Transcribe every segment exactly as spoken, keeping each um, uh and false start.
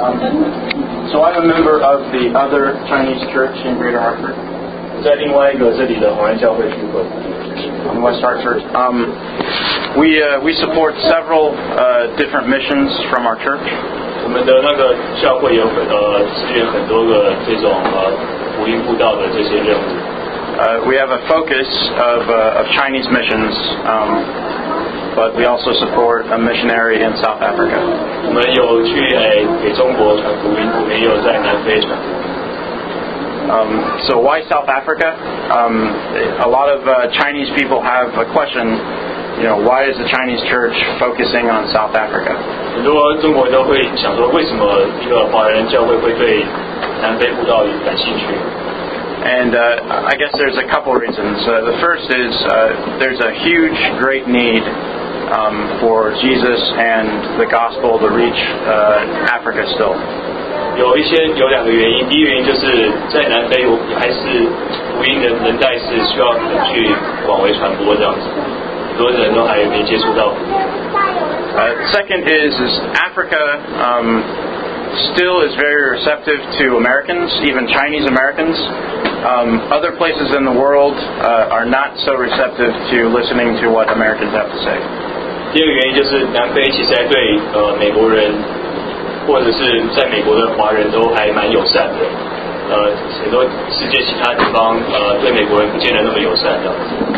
Um, so I'm a member of the other Chinese church in Greater Hartford. 在另外一个这里的华人教会聚会 On West Hartford. Um, we uh, we support several uh, different missions from our church. 我们的那个教会有很呃支援很多个这种呃福音布道的这些任务。 Uh, we have a focus of uh, of Chinese missions, um, but we also support a missionary in South Africa. 我们有去诶给中国传福音，我们也有在南非传福音。 Um, so why South Africa? Um, a lot of uh, Chinese people have a question. You know, why is the Chinese church focusing on South Africa? 很多中国人都会想说，为什么一个华人教会会对南非布道感兴趣？ And uh, I guess there's a couple reasons. Uh, the first is uh, there's a huge, great need um, for Jesus and the gospel to reach uh, Africa still. 有一些有两个原因，第一个原因就是在南非还是福音的人代是需要去广为传播这样子，很多人都还没接触到。 Uh, second is is Africa um, still is very receptive to Americans, even Chinese Americans. Um, other places in the world uh, are not so receptive to listening to what Americans have to say. 第二个原因就是南非其实还对呃美国人或者是在美国的华人都还蛮友善的，呃很多世界其他地方呃对美国人不见得那么友善这样子。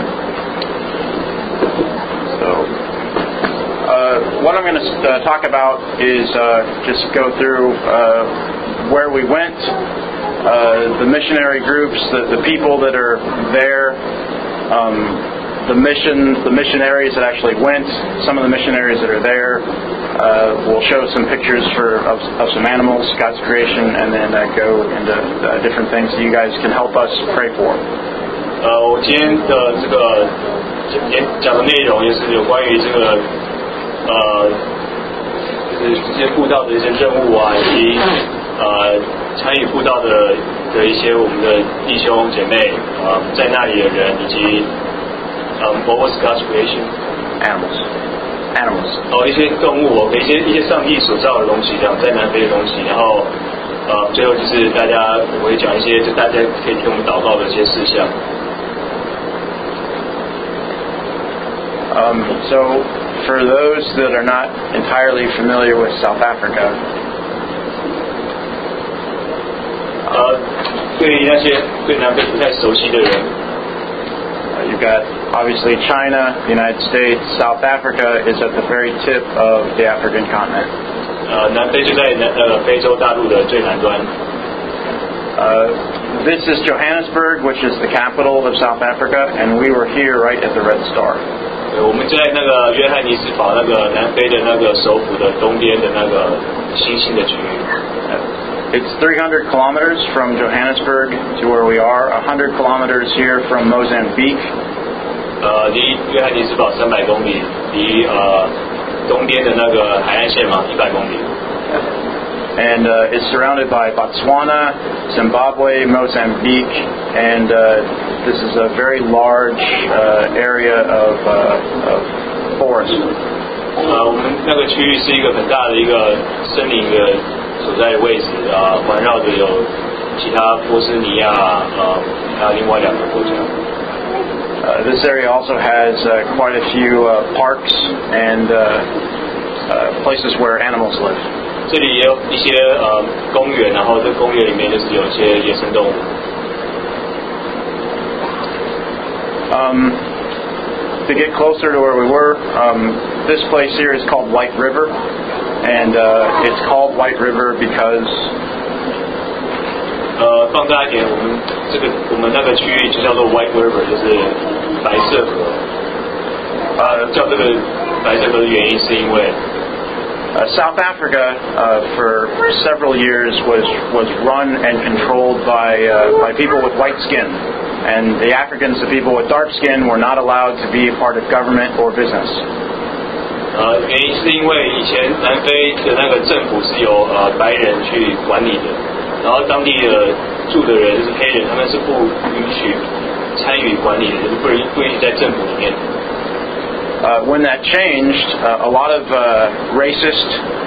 So, uh, what I'm going to uh, talk about is uh, just go through uh, where we went, uh, the missionary groups, the, the people that are there, um, the missions, the missionaries that actually went, some of the missionaries that are there. Uh, we'll show some pictures for of, of some animals, God's creation, and then uh, go into uh, different things that you guys can help us pray for. 呃，我今天的这个演讲的内容也是有关于这个呃，就是这些布道的一些任务啊，以及呃参与布道的的一些我们的弟兄姐妹啊、呃，在那里的人，以及呃 ，What was God's creation? Animals. Animals. 哦，一些动物，一些一些上帝所造的东西，这样在南非的东西，然后呃，最后就是大家我会讲一些，就大家可以听我们祷告的一些事项。 Um, so, for those that are not entirely familiar with South Africa, 呃，对于那些对南非不太熟悉的人。 Uh, you've got obviously China, the United States, South Africa is at the very tip of the African continent. 呃，南非就在南呃非洲大陆的最南端。 Uh, this is Johannesburg, which is the capital of South Africa, and we were here right at the Red Star. 我们在那个约翰尼斯堡那个南非的那个首府的东边的那个新兴的区域。 It's three hundred kilometers from Johannesburg to where we are, one hundred kilometers here from Mozambique. 呃，离约翰尼斯堡三百公里，离呃东边的那个海岸线嘛，一百公里。 And uh, it's surrounded by Botswana, Zimbabwe, Mozambique, and uh, this is a very large uh, area of, uh, of forest. 呃，我们那个区域是一个很大的一个森林的所在的位置啊，环绕着有其他波斯尼亚呃，还有另外两个国家。 Uh, this area also has uh, quite a few uh, parks and uh, uh, places where animals live. 这里也有一些呃公园，然后这公园里面就是有一些野生动物。 Um, to get closer to where we were, um, this place here is called White River, and uh, it's called White River because 呃，放大一点，我们这个我们那个区域就叫做 White River， 就是白色河。呃，叫这个白色河的原因是因为。 Uh, South Africa, uh, for several years, was was run and controlled by uh, by people with white skin, and the Africans, the people with dark skin, were not allowed to be a part of government or business. 呃，原因是因为以前南非的那个政府是由呃白人去管理的，然后当地的住的人就是黑人，他们是不允许参与管理的，就是不不允许在政府里面。 Uh, when that changed, uh, a lot of uh, racist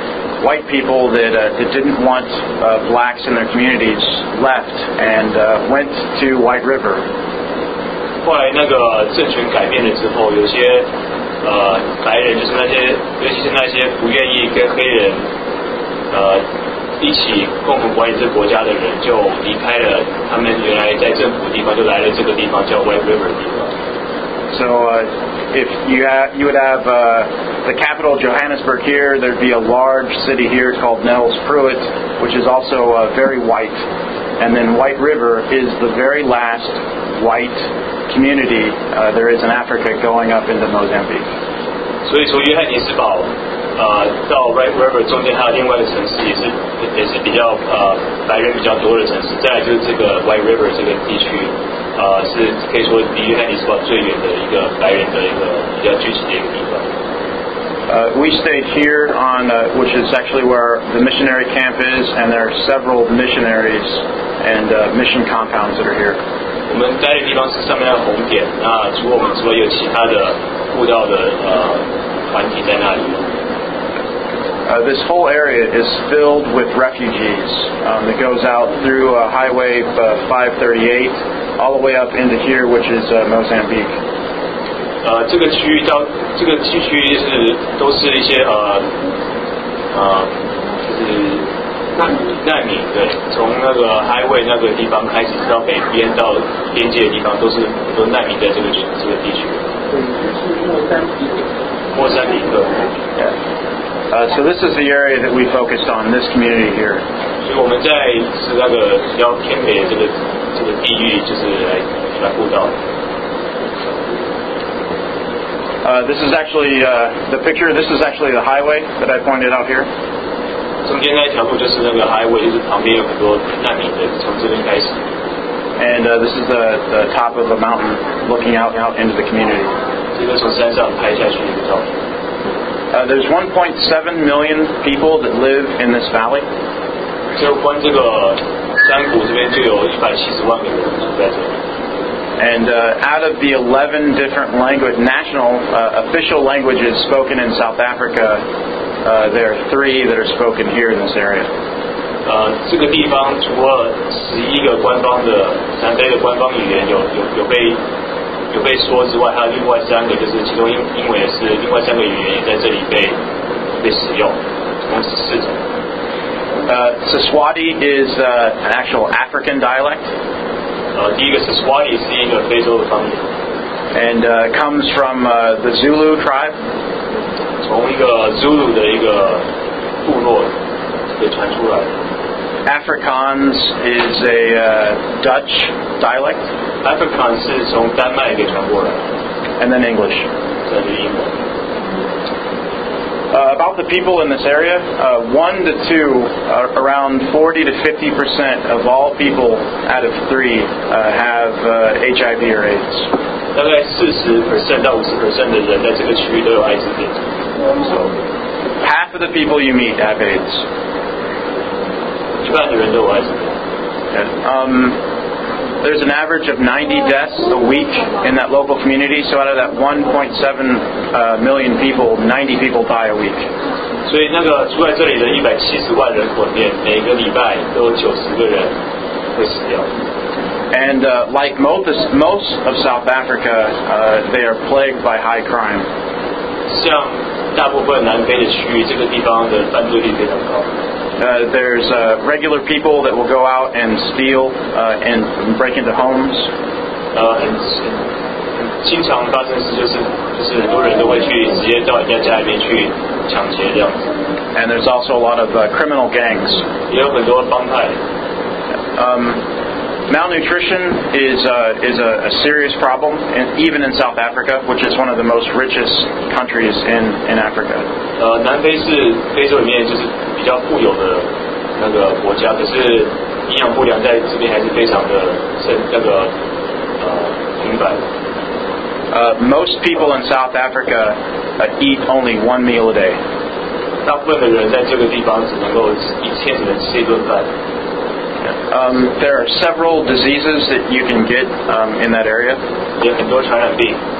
white people that, uh, that didn't want uh, blacks in their communities left and uh, went to White River. 后来那个政权改变了之后，有些呃白人，就是那些，尤其是那些不愿意跟黑人呃一起共同管理这个国家的人，就离开了他们原来在政府的地方，就来了这个地方叫 White River 的地方。 So uh, if you have, you would have uh, the capital Johannesburg here, there'd be a large city here called Nels Pruitt, which is also uh, very white. And then White River is the very last white community uh, there is in Africa going up into Mozambique. 所以说约翰尼斯堡呃到 White River 中间还有另外一个城市，也是也是比较呃白人比较多的城市。再来就是这个 White River 这个地区，呃是可以说离约翰尼斯堡最远的一个白人的一个比较聚集的一个地方。 Uh, we stayed here on, uh, which is actually where the missionary camp is, and there are several missionaries and uh, mission compounds that are here. 我们待的地方是上面的红点，那除了我们之外，有其他的布道的呃团体在那里。 Uh, this whole area is filled with refugees um, that goes out through uh, Highway uh, five thirty-eight all the way up into here, which is uh, Mozambique. 呃，这个区域到这个区域是都是一些呃呃，就是难难民，对，从那个 highway 那个地方开始，到北边到边界的地方，都是很多难民在这个区这个地区。 对，就是莫桑比克。 莫桑比克。 Yeah. Uh, so this is the area that we focused on, this community here. 所以我们在是那个比较偏北的这个这个地域，就是来来布道。 Uh, this is actually uh, the picture. This is actually the highway that I pointed out here. 中间那一条路就是那个 highway， 就是旁边有很多难民的，从这边开始。 And uh, this is the, the top of a mountain looking out out into the community. 这个从山上拍下去的照片。 Uh, there's one point seven million people that live in this valley. 就光这个山谷这边就有一百七十万个人住在这里。 And uh, out of the eleven different language, national uh, official languages spoken in South Africa, uh, there are three that are spoken here in this area. 呃，这个地方除了十一个官方的南非的官方语言有有有被有被说之外，还有另外三个，就是其中英英文也是另外三个语言也在这里被被使用，总共是四种。 Uh, Siswati is uh, an actual African dialect. 呃，第一个是 Swati 是一个非洲的方言 and uh, comes from uh, the Zulu tribe. 从一个 Zulu 的一个部落给传出来。 Afrikaans is a uh, Dutch dialect. Afrikaans 是从丹麦给传过来。 And then English. 再是英文。 Uh, about the people in this area, uh, one to two, uh, around forty to fifty percent of all people out of three uh, have uh, H I V or AIDS. 大概四十 percent 到五十 percent 的人在这个区域都有艾滋病。So, half of the people you meet have AIDS. 一半的人都有艾滋病。 Yeah. Um, There's an average of ninety deaths a week in that local community. So out of that one point seven uh, million people, ninety people die a week. 所以那个住在这里的一百七十万人口里面，每个礼拜都有九十个人会死掉。 And uh, like most most of South Africa, uh, they are plagued by high crime. 像大部分南非的区域，这个地方的犯罪率非常高。 Uh, there's uh, regular people that will go out and steal uh, and break into homes. 呃，很很经常发生的事就是，就是很多人都会去直接到人家家里面去抢劫这样子。 And there's also a lot of uh, criminal gangs. 也有很多帮派。 Um, malnutrition is uh, is a, a serious problem, in, even in South Africa, which is one of the most richest countries in in Africa. 呃，南非是非洲里面就是比较富有的那个国家，可是营养不良在这边还是非常的是那个呃频繁。 Uh, most people in South Africa uh, eat only one meal a day. 大部分的人在这个地方只能够一天只能吃一顿饭。 Um, there are several diseases that you can get um, in that area. 有很多传染病。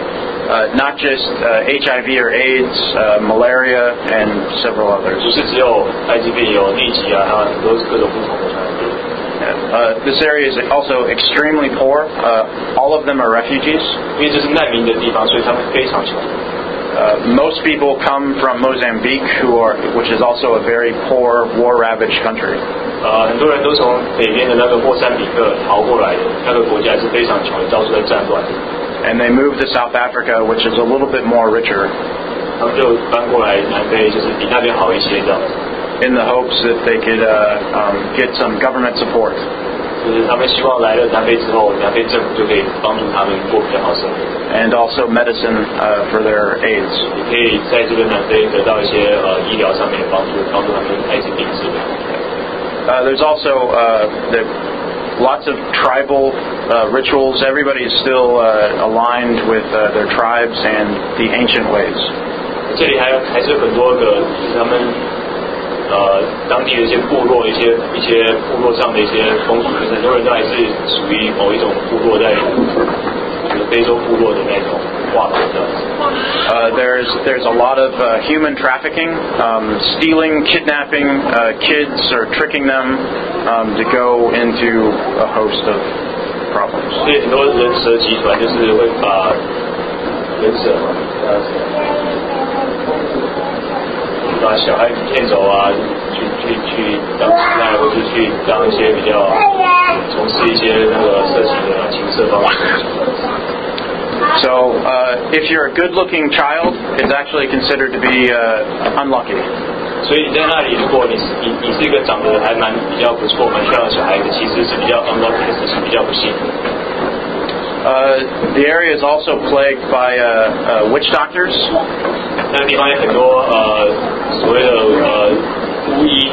uh, not just uh, H I V or AIDS, uh, malaria, and several others. 不是只有艾滋病，有疟疾啊，还有很多各种不同的传染病。 Uh, this area is also extremely poor. Uh, all of them are refugees. 因为这是难民的地方，所以他们非常穷。 Uh, most people come from Mozambique, who are, which is also a very poor, war-ravaged country. 呃，很多人都从北边的那个莫桑比克逃过来的，那个国家是非常穷，到处在战乱。 And they moved to South Africa, which is a little bit more richer. 他们就搬过来南非，就是比那边好一些这样子。 In the hopes that they could uh, um, get some government support. 就是他们希望来了南非之后，南非政府就可以帮助他们过比较好生活。 And also medicine uh, for their AIDS. 也可以在这个南非得到一些呃医疗上面的帮助，帮助他们艾滋病治疗。 Uh, there's also uh, the, lots of tribal uh, rituals. Everybody is still uh, aligned with uh, their tribes and the ancient ways. 这里还还是很多个他们呃当地的一些部落，一些一些部落上的一些风俗，很多人都还是属于某一种部落在。非洲部落的那种画法这样子。 Uh, there's there's a lot of uh, human trafficking, um, stealing, kidnapping uh, kids or tricking them um, to go into a host of problems. 所以很多人蛇集团就是会把人蛇嘛，把小孩骗走啊，去去去当乞丐，或者去当一些比较从事一些那个色情的情色方面。 So, uh, if you're a good-looking child, it's actually considered to be uh, unlucky. 所以你在那里，如果你是你你是一个长得还蛮比较不错、蛮漂亮的小孩子，其实是比较 unlucky 的事情，比较不幸。 Uh, the area is also plagued by uh, uh, witch doctors. 那个地方有很多呃所谓的呃巫医，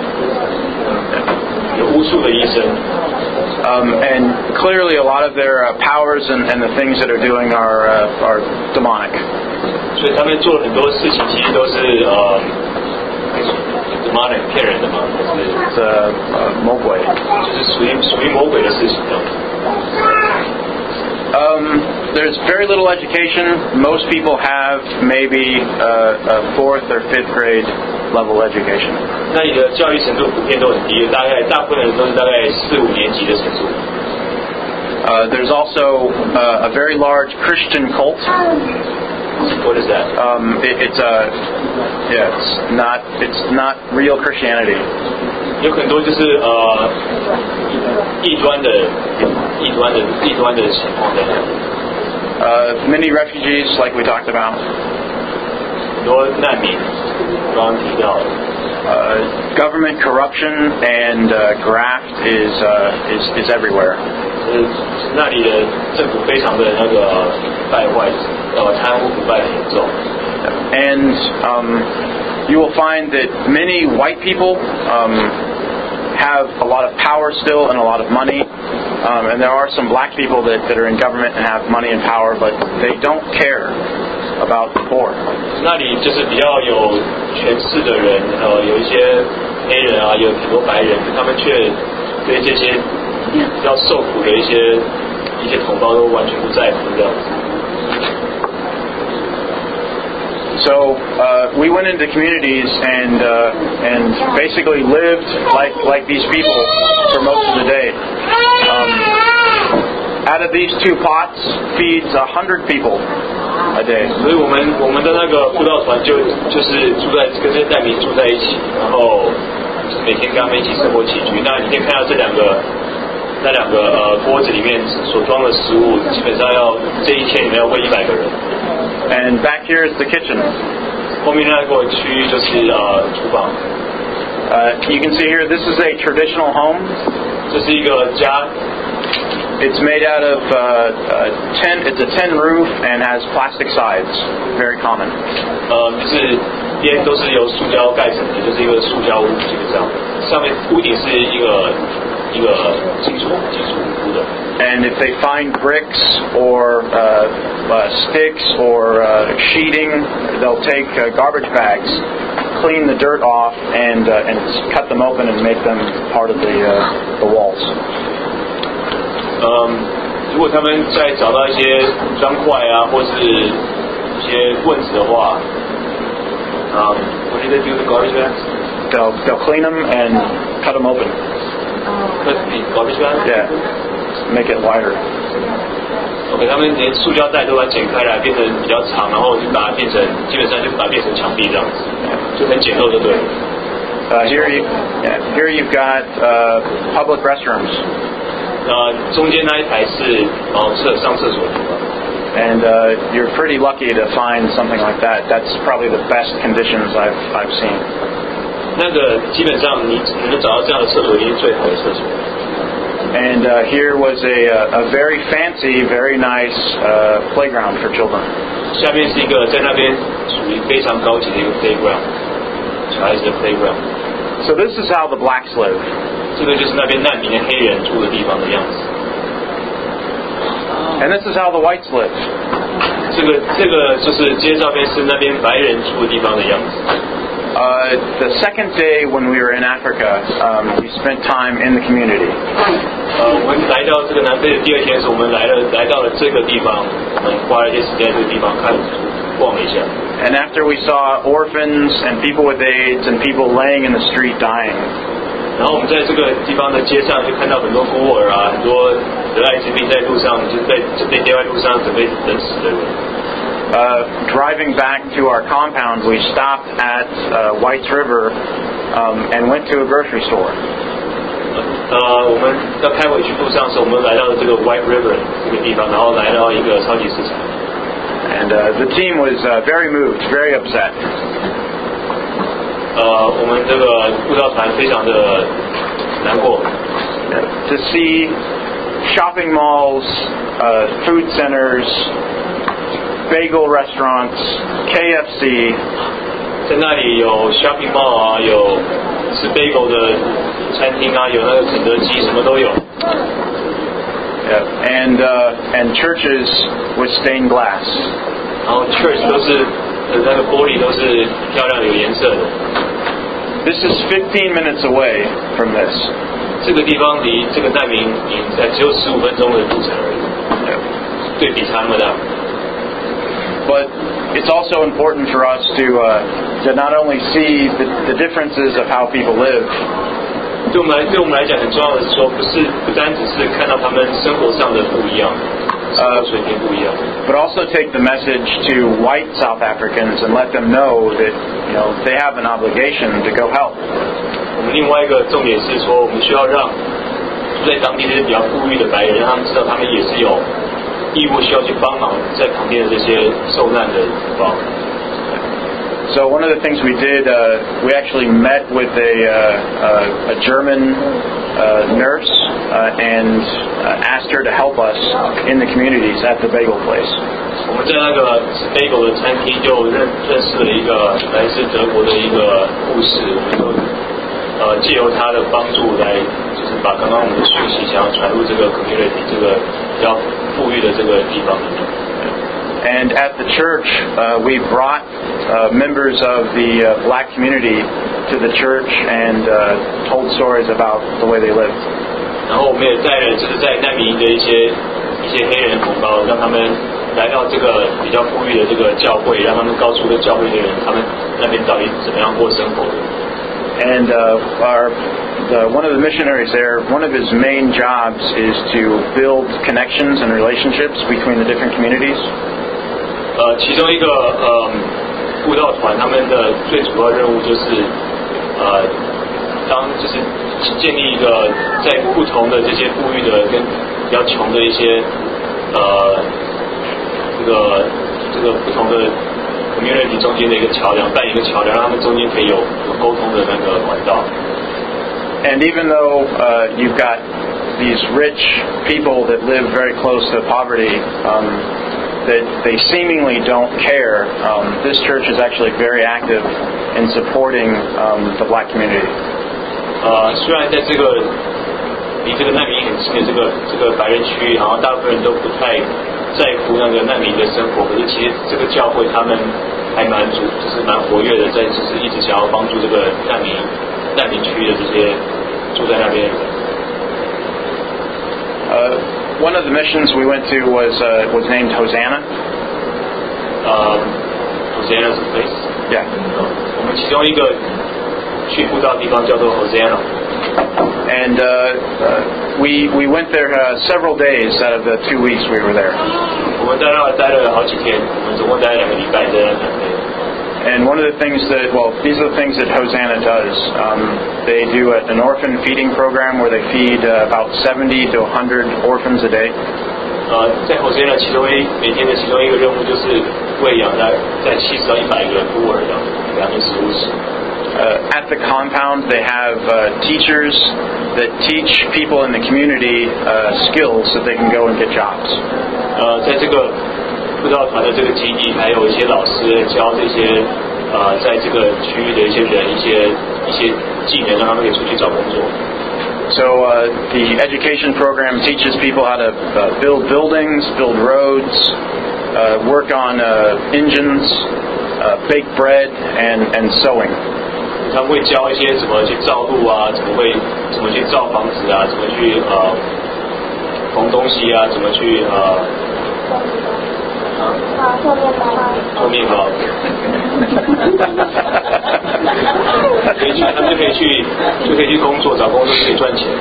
有巫术的医生。 Um, and clearly, a lot of their uh, powers and, and the things that are doing are uh, are demonic. 所以他们做很多事情，其实都是呃 demonic 骗人的嘛， 是呃呃魔鬼， 就是属于属于魔鬼的事情这样子。 Um, there's very little education. Most people have maybe uh, a fourth or fifth grade level education. 那你的教育程度普遍都很低，大概大部分人都是大概四五年级的程度。 Uh, there's also uh, a very large Christian cult. What is that? Um, it, it's a yeah, it's not it's not real Christianity. 有很多就是呃异端的异端的异端的情况在那里。 Uh, many refugees, like we talked about. 很多难民，刚刚提到。 Uh, government corruption and uh, graft is uh, is is everywhere. 那里的政府非常的那个败坏，呃，贪污腐败很严重。 And um, you will find that many white people um, have a lot of power still and a lot of money. Um, and there are some black people that, that are in government and have money and power, but they don't care about the poor. 那里就是比较有权势的人，呃，有一些黑人啊，有很多白人，他们却对这些比较受苦的一些一些同胞都完全不在乎这样子。 So uh, we went into communities and uh, and basically lived like like these people for most of the day. Um, out of these two pots feeds a hundred people a day. 所以我们我们的那个布道团就就是住在跟这些难民住在一起，然后每天跟他们一起生活起居。那你可以看到这两个那两个呃锅子里面所装的食物，基本上要这一天里面要喂一百个人。 And back here is the kitchen. 后面那个区域就是呃厨房。 Uh, you can see here, this is a traditional home. 这是一个家。 It's made out of uh, uh, tin. It's a tin roof and has plastic sides. Very common. 呃，就是边都是由塑胶盖成的，就是一个塑胶屋，基本上上面屋顶是一个一个金属金属屋的。 And if they find bricks or uh, uh, sticks or uh, sheeting, they'll take uh, garbage bags, clean the dirt off, and uh, and cut them open and make them part of the uh, the walls. 嗯， 如果他们再找到一些砖块啊，或是一些棍子的话，啊、um, ，what do they do with the garbage bags? They'll they'll clean them and cut them open. Cut the garbage bags? Yeah, make it wider. OK， 他们连塑胶袋都把它剪开来，变成比较长，然后就把它变成，基本上就把它变成墙壁这样子，就很简陋，就对了。 Uh, here you, yeah, here you've got uh, public restrooms. 呃，中间那一排是哦厕上厕所的地方。 And uh, you're pretty lucky to find something like that. That's probably the best conditions I've I've seen. 那个基本上你能找到这样的厕所，已经是最好的厕所。 And uh, here was a, a very fancy, very nice uh, playground for children. 下面是一个在那边属于非常高级的一个 playground， 小孩子的 playground。 So this is how the blacks live. 这个就是那边难民的黑人住的地方的样子。 And this is how the whites live. 这个这个就是这些照片是那边白人住的地方的样子。 Uh, the second day when we were in Africa, um, we spent time in the community. 呃，我们来到这个南非的第二天时，我们来了来到了这个地方，我们花了一些时间在这个地方看逛了一下。 And after we saw orphans and people with AIDS and people laying in the street dying. 然后我们在这个地方的街上就看到很多孤儿啊，很多得艾滋病在路上，就是在就被丢在路上准备等死的人。 Uh, driving back to our compound, we stopped at uh, White's River um, and went to a grocery store. 呃，我们要开回去路上的时候，我们来到了这个 White River 这个地方，然后来到一个超级市场。 And uh, the team was uh, very moved, very upset. 呃，我们这个布道团非常的难过。 To see shopping malls, uh, food centers, bagel restaurants, K F C. 在那里有 shopping mall 啊，有吃 bagel 的餐厅啊，有那个肯德基，什么都有。 Yeah. And uh, and churches with stained glass. 然后 church 都是那个玻璃都是漂亮有颜色的。 This is fifteen minutes away from this. 这个地方离这个难民营才只有十五分钟的路程而已， Yeah. 对比差那么大。 But it's also important for us to uh, to not only see the, the differences of how people live. 对我们来对我们来讲很重要的是说，不是不单只是看到他们生活上的不一样，生活水平不一样。 But also take the message to white South Africans and let them know that you know they have an obligation to go help. 我们另外一个重点是说，我们需要让住在当地这些比较富裕的白人，让他们知道他们也是有义务需要去帮忙在旁边的这些受难的同胞。 So one of the things we did, uh, we actually met with a, uh, a, a German uh, nurse uh, and uh, asked her to help us in the communities at the bagel place. 我们在那个吃 bagel 的餐厅就认认识了一个来自德国的一个护士，我们就呃借由他的帮助来，就是把刚刚我们的讯息想要传入这个 community 这个比较富裕的这个地方里面。 And at the church, uh, we brought uh, members of the uh, black community to the church and uh, told stories about the way they lived. 然后我们也带了就是在难民营的一些一些黑人同胞，让他们来到这个比较富裕的这个教会，让他们告诉这个教会的人，他们那边到底怎么样过生活的。 And uh, our the, one of the missionaries there, one of his main jobs is to build connections and relationships between the different communities. 呃，其中一个呃布道团他们的最主要任务就是呃，当就是建立一个在不同的这些富裕的跟比较穷的一些呃这个这个不同的 community 中间的一个桥梁，扮演一个桥梁，让他们中间可以有有沟通的那个管道。 And even though uh, you've got these rich people that live very close to poverty, um, that they seemingly don't care, um, this church is actually very active in supporting um, the black community. 呃，虽然在这个离这个难民很近的这个这个白人区域，然后大部分人都不太在乎那个难民的生活，可是其实这个教会他们还蛮主，就是蛮活跃的，在就是一直想要帮助这个难民难民区的这些住在那边的人。 Uh, one of the missions we went to was uh, was named Hosanna. Uh, Hosanna is a place. Yeah. 我们其中一个去布道的地方叫做 Hosanna. And uh, uh, we we went there uh, several days out of the two weeks we were there. 我们在那待了好几天，我们总共待了两个礼拜在那边。 And one of the things that, well, these are the things that Hosanna does. Um, they do a, an orphan feeding program where they feed uh, about seventy to one hundred orphans a day. 呃，在 Hosanna 其中一每天的其中一个任务就是喂养在在七十到一百个孤儿的两个食物吃。 Uh, at the compound, they have uh, teachers that teach people in the community uh, skills that they can go and get jobs. 呃，在这个布道团的这个基地，还有一些老师教这些呃，在这个区域的一些人一些一些技能，让他们可以出去找工作。 So uh, the education program teaches people how to uh, build buildings, build roads, uh, work on uh, engines, uh, bake bread, and and sewing. 他们会教一些怎么去造路啊，怎么会怎么去造房子啊，怎么去呃缝东西啊，怎么去呃啊，做面包。 做面包。可以去，他们就可以去，就可以去工作，找工作就可以赚钱。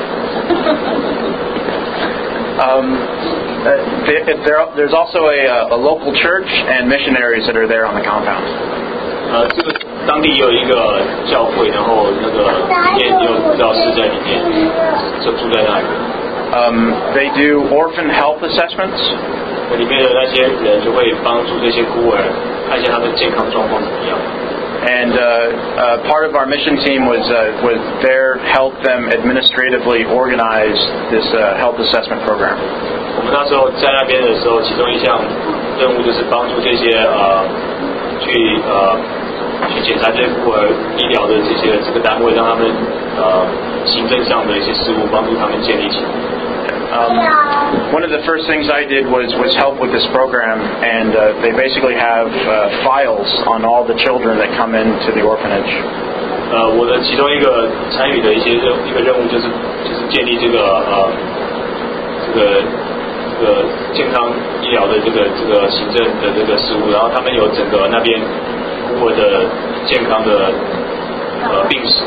Um, uh, there, there's also a, a local church and missionaries that are there on the compound. 呃，这个当地有一个教会，然后那个也有布道师在里面，就住在那里。 Um, they do orphan health assessments. 里面的那些人就会帮助这些孤儿，看一下他们健康状况怎么样。 And uh, uh, part of our mission team was uh, was there help them administratively organize this uh, health assessment program. 我们那时候在那边的时候，其中一项任务就是帮助这些呃去呃去检查这些孤儿医疗的这些这个单位，让他们呃行政上的一些事务帮助他们建立起来。 Um, one of the first things I did was, was help with this program, and uh, they basically have uh, files on all the children that come into the orphanage. 呃，我的其中一个参与的一些任一个任务就是就是建立这个呃这个这个健康医疗的这个这个行政的这个事务，然后他们有整个那边孤儿的健康的呃病史。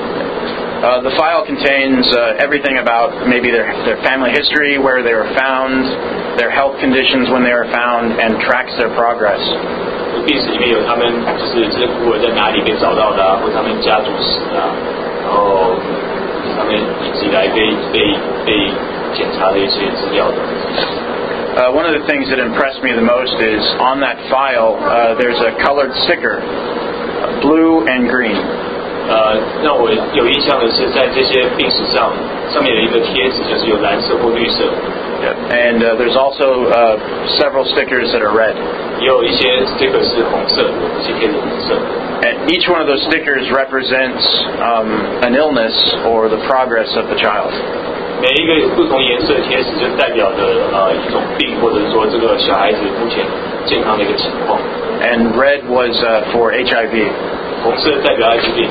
Uh, the file contains uh, everything about maybe their, their family history, where they were found, their health conditions when they were found, and tracks their progress. 病史里面有他们就是这些孤儿在哪里被找到的啊，或他们家族史啊，然后他们一直以来被被被检查的一些资料的。 Uh, one of the things that impressed me the most is on that file uh, there's a colored sticker, uh, blue and green. 呃，让我有印象的是，在这些病史上，上面有一个贴纸，就是有蓝色或绿色。 Yeah. And uh, there's also uh, several stickers that are red. 也有一些 sticker 是红色的，有些贴纸红色。 And each one of those stickers represents um, an illness or the progress of the child. 每一个不同颜色的贴纸就代表着呃一种病，或者说这个小孩子目前健康的一个情况。 And red was uh, for H I V. 红色代表艾滋病。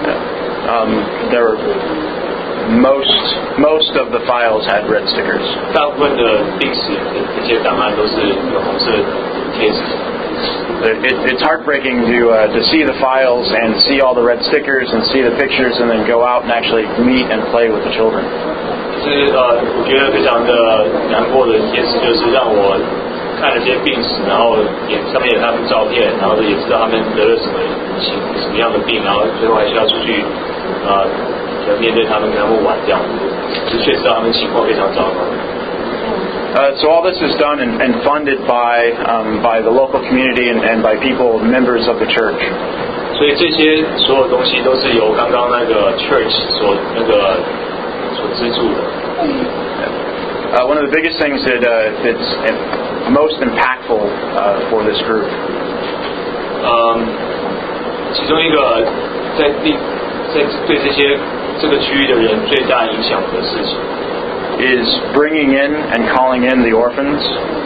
Um, there were most most of the files had red stickers. 大部分的病史的这些档案都是有红色贴纸。 It, it's heartbreaking to uh, to see the files and see all the red stickers and see the pictures and then go out and actually meet and play with the children. 是呃，我觉得非常的难过的一件事，就是让我看了这些病史，然后也上面有他们照片，然后也知道他们得了什么情什么样的病，然后最后还需要出去呃面对他们，跟他们玩这样，就确实他们情况非常糟糕。 Uh, so all this is done and, and funded by um, by the local community and, and by people, members of the church. 所以这些所有东西都是由刚刚那个 church 所那个所资助的。 Uh, one of the biggest things that uh, that's most impactful uh, for this group. 嗯，其中一个在地在对这些这个区域的人最大影响的事情。 Is bringing in and calling in the orphans.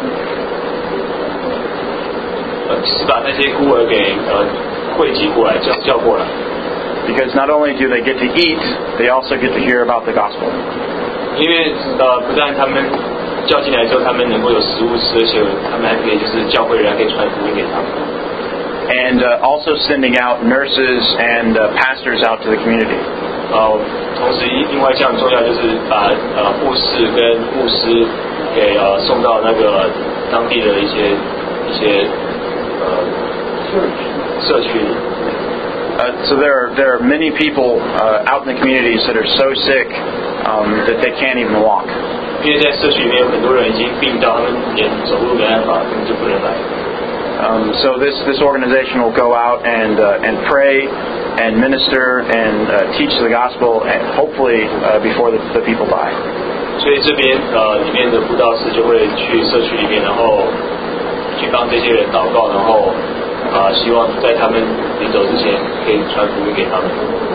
呃，是把那些孤儿给呃汇集过来，叫叫过来。 Because not only do they get to eat, they also get to hear about the gospel. 因为呃，不但他们叫进来之后，他们能够有食物吃，而且他们还可以就是教会人还可以传福音给他们。 And uh, also sending out nurses and uh, pastors out to the community. 呃，同时另外一项重要就是把呃护士跟牧师给呃送到那个当地的一些一些呃社区里。 Uh, so there are there are many people uh, out in the communities that are so sick um, that they can't even walk. 因为在社区里面有很多人已经病到他们连走路没办法，根本就不能来。 Um, so this this organization will go out and uh, and pray and minister and uh, teach the gospel, and hopefully uh, before the, the people die. 所以这边呃里面的布道师就会去社区里面，然后去帮这些人祷告，然后啊、呃、希望在他们临走之前可以传福音给他们。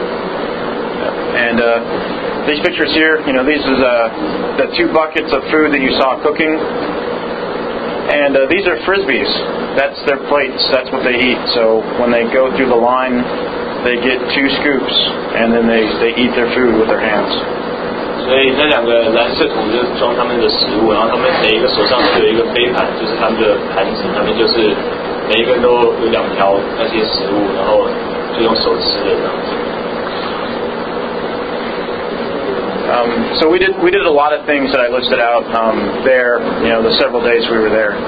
And uh, these pictures here, you know, these is uh, the two buckets of food that you saw cooking. And uh, these are frisbees. That's their plates. That's what they eat. So when they go through the line, they get two scoops, and then they, they eat their food with their hands. 所以那两个蓝色桶就是装他们的食物，然后他们每一个手上都有一个杯盘，就是他们的盘子，他们就是每一个人都有两条那些食物，然后就用手吃的这样子。 Um, so we did we did a lot of things that I listed out um, there. You know, the several days we were there.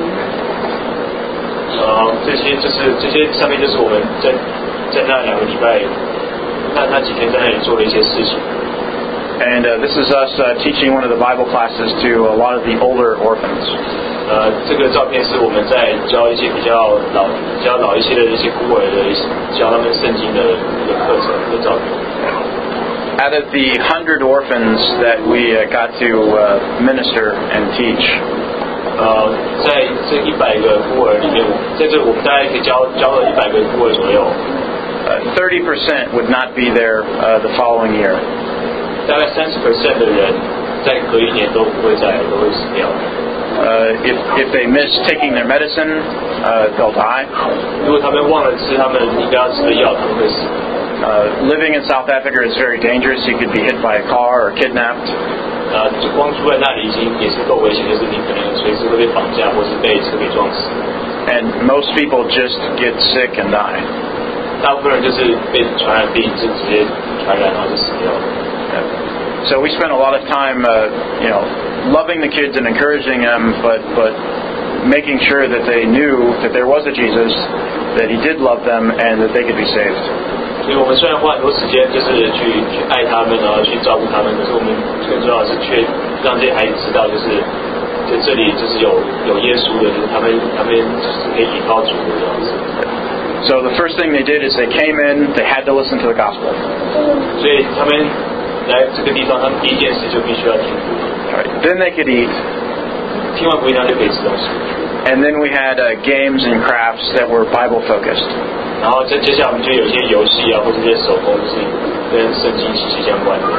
呃，这些就是这些上面就是我们在在那两个礼拜，那那几天在那里做了一些事情。 And uh, this is us uh, teaching one of the Bible classes to a lot of the older orphans. 呃，这个照片是我们在教一些比较老、比较老一些的一些孤儿的，教他们圣经的一个课程的照片。 Out of the hundred orphans that we uh, got to uh, minister and teach, 呃，在这一百个孤儿里面，在这我们大概可以教教了一百个孤儿左右。 uh, thirty percent would not be there uh, the following year. 大概三十 percent 的人在隔一年都不会再都会死掉。 Uh, if if they miss taking their medicine, uh, they'll die. 如果他们忘了吃他们应该要吃的药，他们会死。 Uh, living in South Africa is very dangerous. You could be hit by a car or kidnapped. 呃，就光住在那里已经也是够危险，就是你可能随时会被绑架，或是被车给撞死。 And most people just get sick and die. 大部分人就是被传染病就直接传染，然后就死掉了。 So we spent a lot of time, uh, you know, loving the kids and encouraging them, but but making sure that they knew that there was a Jesus, that He did love them, and that they could be saved. 所以我们虽然花很多时间，就是去去爱他们，然后去照顾他们，可是我们最重要的是去让这些孩子知道，就是在这里就是有有耶稣的，就是他们他们就是可以依靠主的这样子。 So the first thing they did is they came in, they had to listen to the gospel. 所以他们来这个地方，他们第一件事就必须要听福音。 Right. Then they could eat. 听完福音，他就可以吃东西。 And then we had uh, games and crafts that were Bible focused. 然后再接下来我们就有一些游戏啊，或者这些手工，就是跟圣经息息相关的。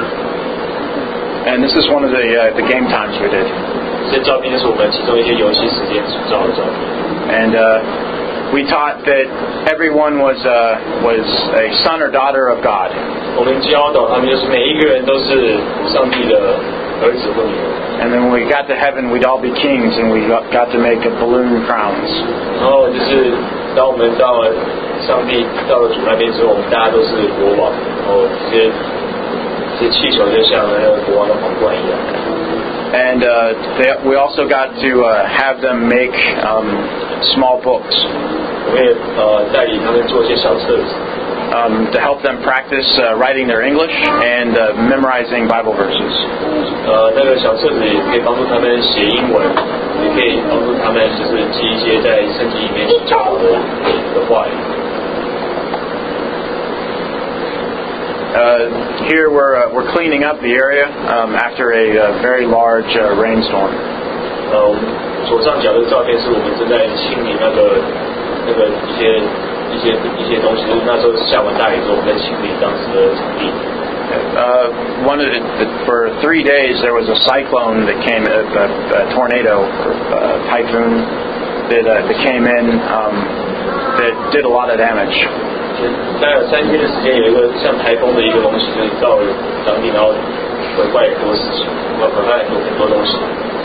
And this is one of the uh, the game times we did. 这些照片就是我们其中一些游戏时间所照的照片。 And uh, we taught that everyone was uh, was a son or daughter of God. 我们教导他们，就是每一个人都是上帝的儿子或女儿。 And then when we got to heaven, we'd all be kings, and we got, got to make balloon crowns. 然后就是当我们到了上帝到了主那边之后，我们大家都是国王，然后这些这些气球就像那个国王的皇冠一样。 And uh, they, we also got to uh, have them make um, small books. 我们也呃带领他们做一些小册子。 Um, to help them practice uh, writing their English and uh, memorizing Bible verses. 呃，那个小册子也可以帮助他们写英文，也可以帮助他们就是记一些在圣经里面所教导的的话语。 Uh, here we're uh, we're cleaning up the area um, after a, a very large uh, rainstorm. 呃，左上角的照片是我们正在清理那个那个一些。一些一些东西，就是那时候下完大雨之后，我们在清理当时的场地。 Uh, one of the, the, for three days there was a cyclone that came, a, a, a tornado, or a typhoon that, uh, that came in um, that did a lot of damage. 大概有三天的时间，有一个像台风的一个东西，就是到了当地，然后毁坏很多事情，毁坏很多很多东西。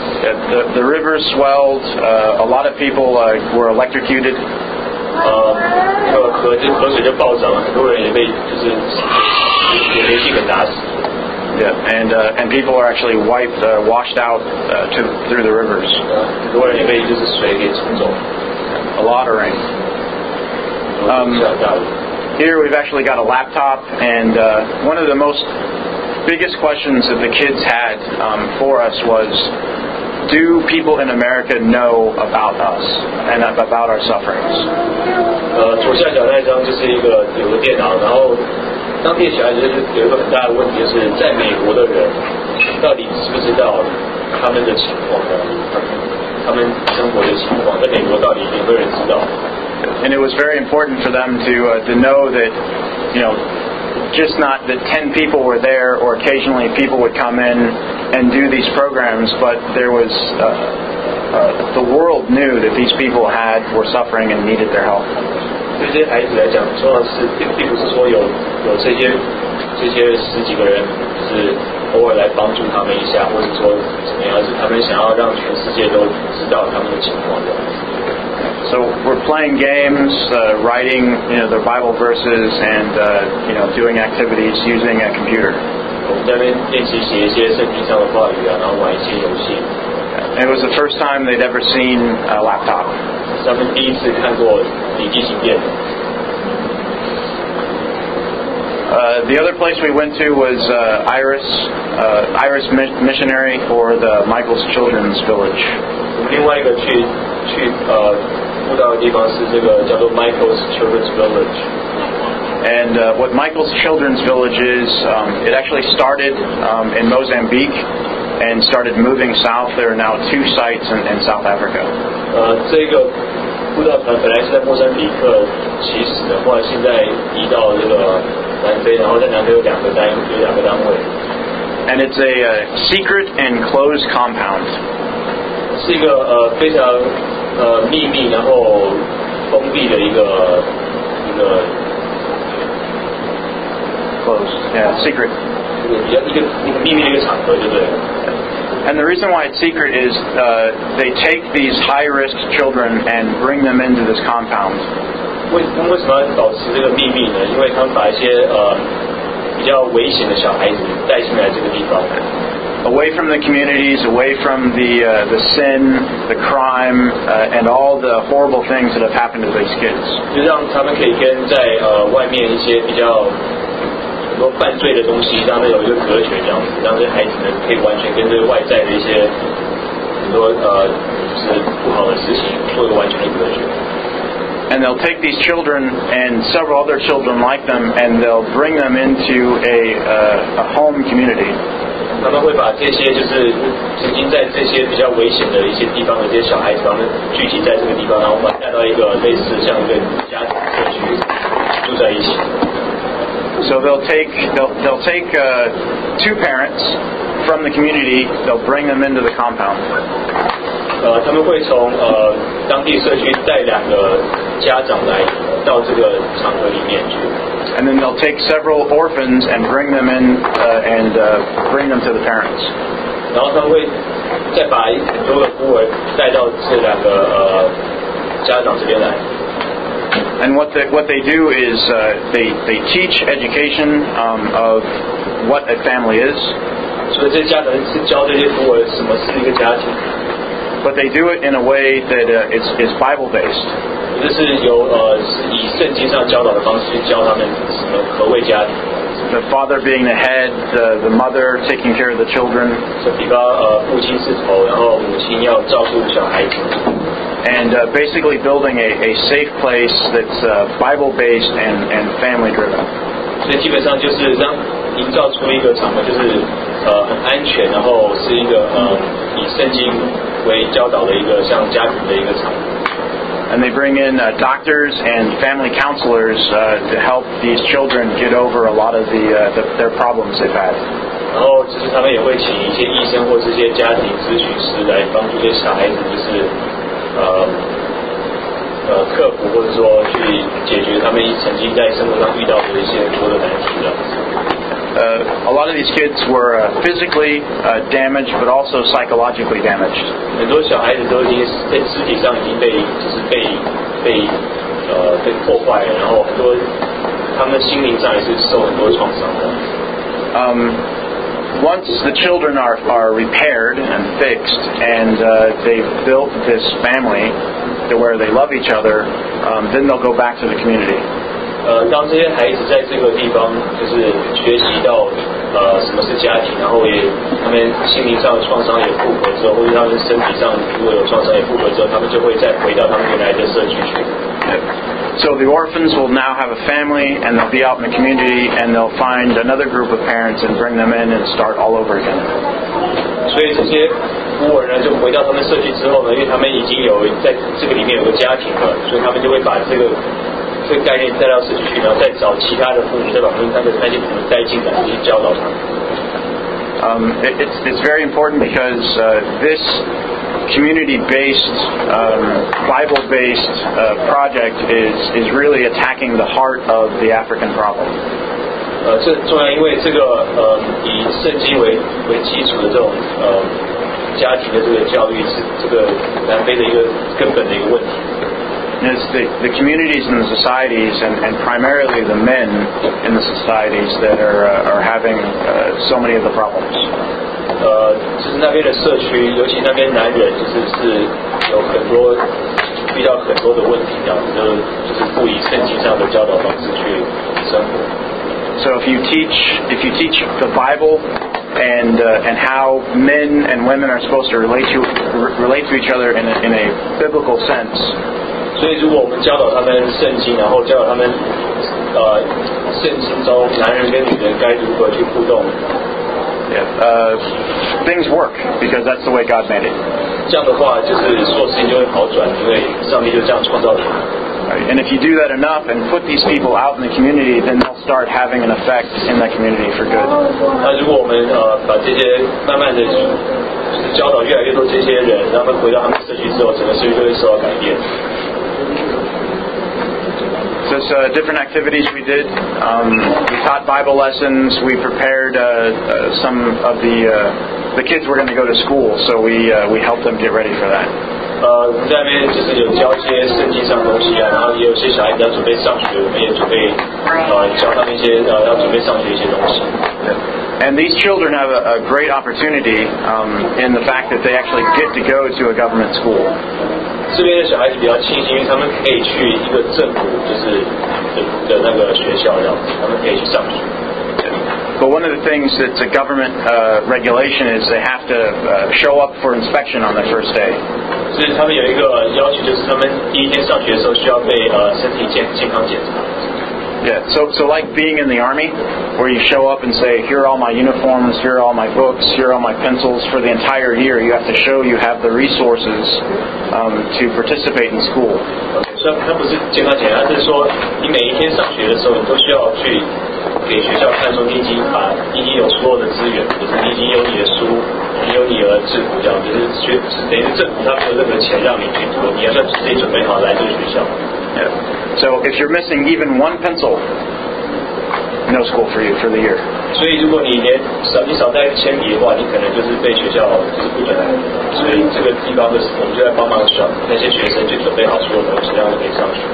The, the rivers swelled. Uh, a lot of people uh, were electrocuted. 呃，那个河就河水就暴涨了，很多人也被就是有煤气给打死。 Yeah, and uh, and people are actually wiped, uh, washed out uh, to through the rivers. 很多人也被就是水给冲走。 A lot of rain. Um, here we've actually got a laptop, and uh, one of the most biggest questions that the kids had um, for us was, do people in America know about us and about our sufferings? 呃，左下角那张就是一个有个电脑，然后当地小孩子有一个很大的问题，就是在美国的人到底知不知道他们的情况呢？他们生活的情况，在美国到底有没有人知道？ And it was very important for them to uh, to know that, you know, just not that ten people were there, or occasionally people would come in and do these programs, but there was uh, uh, the world knew that these people had were suffering and needed their help. 对这些孩子来讲，重要的是并并不是说有有这些这些十几个人就是偶尔来帮助他们一下，或者说怎么样，是他们想要让全世界都知道他们的情况的。 So we're playing games, uh, writing, you know, the Bible verses, and uh, you know, doing activities using a computer. 我们在那边练习写一些圣经上的话语啊，然后玩一些游戏。 It was the first time they'd ever seen a laptop. 他们第一次看过笔记型电脑。 Uh, the other place we went to was uh, Iris, uh, Iris Missionary for the Michael's Children's Village. 另外一个去去呃布道的地方是这个叫做 Michael's Children's Village。 And uh, what Michael's Children's Village is, um, it actually started um, in Mozambique and started moving south. There are now two sites in, in South Africa. 呃，这个布道团本来是在莫桑比克起始的，后来现在移到这个南非，然后在南非有两个单有两个单位。 And it's a uh, secret and closed compound. 是一个呃非常呃秘密然后封闭的一个一个 Closed, yeah, secret. 一个比较一个一个秘密的一个场合，对不对？ And the reason why it's secret is uh, they take these high-risk children and bring them into this compound. 为为什么要保持这个秘密呢？因为他们把一些呃比较危险的小孩子带进来这个地方。 Away from the communities, away from the uh, the sin, the crime, uh, and all the horrible things that have happened to these kids. 就让他们可以跟在呃外面一些比较很多犯罪的东西，让他们有一个隔绝，这样子，让这些孩子们可以完全跟这个外在的一些很多呃就是不好的事情做一个完全的隔绝。 And they'll take these children and several other children like them, and they'll bring them into a uh, a home community. 他们会把这些就是曾经在这些比较危险的一些地方的这些小孩子，他们聚集在这个地方，然后把他带到一个类似像一个家庭社区住在一起。 So they'll take they'll they'll take uh, two parents from the community. They'll bring them into the compound. 呃，他们会从呃当地社区带两个家长来到这个场合里面去。 And then they'll take several orphans and bring them in uh, and uh, bring them to the parents. 然后他们会再把很多的孤儿带到这两个呃家长这边来。 And what they, what they do is uh, they they teach education um, of what a family is. 所以这些家长是教这些孤儿什么是一个家庭。 But they do it in a way that uh, is is Bible based. 就是由呃以圣经上教导的方式去教他们什么何谓家庭。 The father being the head, the the mother taking care of the children. 就比方呃父亲是头，然后母亲要照顾小孩子。 And uh, basically building a, a safe place that's uh, Bible based and and family driven. 所以基本上就是让营造出一个场合，就是呃很安全，然后是一个呃以圣经为教导的一个像家庭的一个场合。 And they bring in uh, doctors and family counselors uh, to help these children get over a lot of the, uh, the their problems they've had. 然后就是他们也会请一些医生或是一些家庭咨询师来帮助这些小孩子，就是呃呃克服或者说去解决他们曾经在生活上遇到的一些很多的难题这样子。 uh, a lot of these kids were uh, physically uh, damaged, but also psychologically damaged. 很多小孩子都已经在肢体上已经被就是被被呃被破坏了，然后很多他们心灵上也是受很多创伤的。 Um, Once the children are, are repaired and fixed, and uh, they've built this family to where they love each other, um, then they'll go back to the community. 呃，当这些孩子在这个地方就是学习到呃什么是家庭，然后也他们心灵上的创伤也复合之后，或者他们身体上如果有创伤也复合之后，他们就会再回到他们原来的社区去。 So the orphans will now have a family, and they'll be out in the community, and they'll find another group of parents and bring them in and start all over again. 所以这些孤儿呢，就回到他们社区之后呢，因为他们已经有在这个里面有个家庭了，所以他们就会把这个这个概念带到社区去，然后再找其他的父母，再把他们那个那些父母带进来，去教导他们。 Um, it, it's, it's very important because uh, this community-based, um, Bible-based uh, project is, is really attacking the heart of the African problem. 呃，这重要，因为这个呃以圣经为为基础的这种呃家庭的这个教育是这个南非的一个根本的一个问题。 And it's the, the communities and the societies, and, and primarily the men in the societies that are uh, are having uh, so many of the problems. 呃，就是那边的社区，尤其那边男人，就是是有很多遇到很多的问题，这样子就是就是不以圣经上的教导方式去生活。 So if you teach if you teach the Bible and uh, and how men and women are supposed to relate to relate to each other in a, in a biblical sense. 所以，如果我们教导他们圣经，然后教导他们，呃，圣经中男人跟女人该如何去互动， Yeah, uh, things work because that's the way God made it. 这样的话，就是所有事情就会好转，因为上帝就这样创造人。 Right. And if you do that enough and put these people out in the community, then they'll start having an effect in that community for good. 那如果我们呃把这些慢慢的，就是教导越来越多这些人，让他们回到他们社区之后，整个社区就会受到改变。 There's uh, different activities we did. Um, we taught Bible lessons. We prepared uh, uh, some of the uh, the kids were going to go to school, so we uh, we helped them get ready for that. 呃，我们在那边就是有教一些圣经上的东西啊，然后也有些小孩子要准备上学，我们也准备呃教他们一些呃要准备上学一些东西。 And these children have a, a great opportunity um, in the fact that they actually get to go to a government school. 这边的小孩子比较庆幸，因为他们可以去一个政府就是的的那个学校这样子，他们可以去上学。 But one of the things that's a government uh, regulation is they have to uh, show up for inspection on their first day. 所以他们有一个要求，就是他们第一天上学的时候需要被呃身体健健康检查。 Yeah, so so like being in the army, where you show up and say, here are all my uniforms, here are all my books, here are all my pencils for the entire year. You have to show you have the resources um, to participate in school. 虽然它不是健康检查，是说你每一天上学的时候，你都需要去给学校看，说你已经把你已经有所有的资源，就是你已经有你的书，你有你的制服，这样就是学等于政府他没有任何钱让你去读，你要自己准备好来这个学校。 Yeah. So if you're missing even one pencil, no school for you for the year. 所以如果你连少你少带铅笔的话，你可能就是被学校就是不准来。所以这个地方的我们就在帮忙小那些学生去准备好所有东西，让他们可以上学。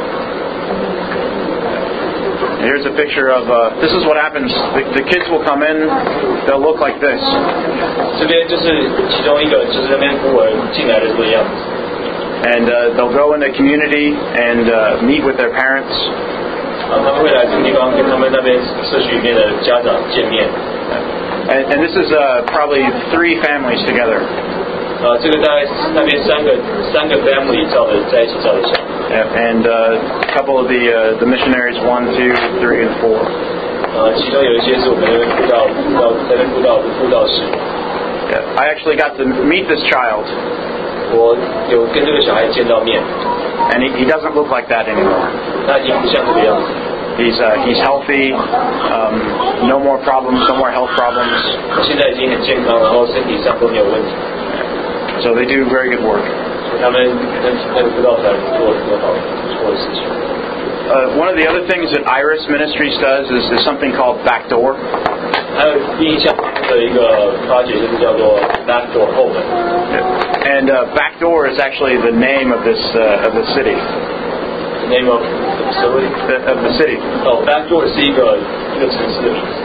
Here's a picture of, uh, this is what happens. The, the kids will come in, they'll look like this. 这边就是其中一个，就是那边孤儿进来的这个样子。 And uh, they'll go in the community and uh, meet with their parents. 啊，他们会来这个地方跟他们那边社区里面的家长见面。 And, and this is uh, probably three families together. 呃，这个大概那边三个三个 family 照的在一起照的相。 And uh, a couple of the uh, the missionaries, one, two, three, and four. 呃，其中有一些是我们那边辅导辅导那边辅导辅导师。 Yeah, I actually got to meet this child. 我有跟这个小孩见到面。 And he, he doesn't look like that anymore. 他已经不像这个样子。 He's uh, he's healthy. Um, no more problems. No more health problems. 现在已经很健康，然后身体上都没有问题。 So they do very good work. 他们跟那个辅导团做很多好不错的事情。 Uh, one of the other things that Iris Ministries does is, is something called Backdoor. 还还有印象的一个 project 就是叫做 Backdoor 后门。 And uh, Backdoor is actually the name of this uh, of the city. The name of the facility? The, of the city. Oh, Backdoor 是一个一个城市的名字。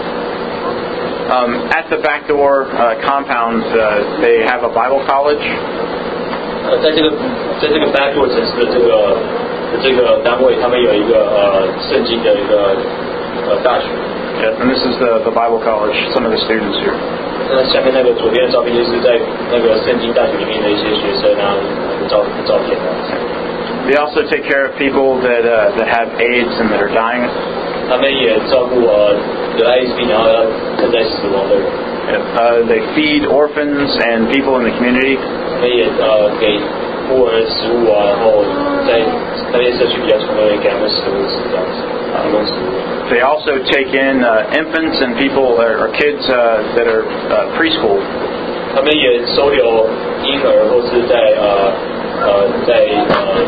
Um, at the Backdoor uh, compound, uh, they have a Bible college. 呃，在这个在这个 Backdoor 城市的这个的这个单位，他们有一个呃圣经的一个呃大学。 Yeah, and this is the the Bible college. Some of the students here. 那下面那个左边的照片就是在那个圣经大学里面的一些学生啊的照照片啊。 They also take care of people that uh, that have AIDS and that are dying. 他们也照顾呃得艾滋病然后要正在死亡的人。 Uh, they feed orphans and people in the community. 他们也呃给孤儿食物啊，然后在那些社区比较穷的人给他们食物吃这样子，提供食物。 They also take in uh, infants and people or, or kids uh, that are uh, preschool. 他们也收留婴儿或是在呃呃在呃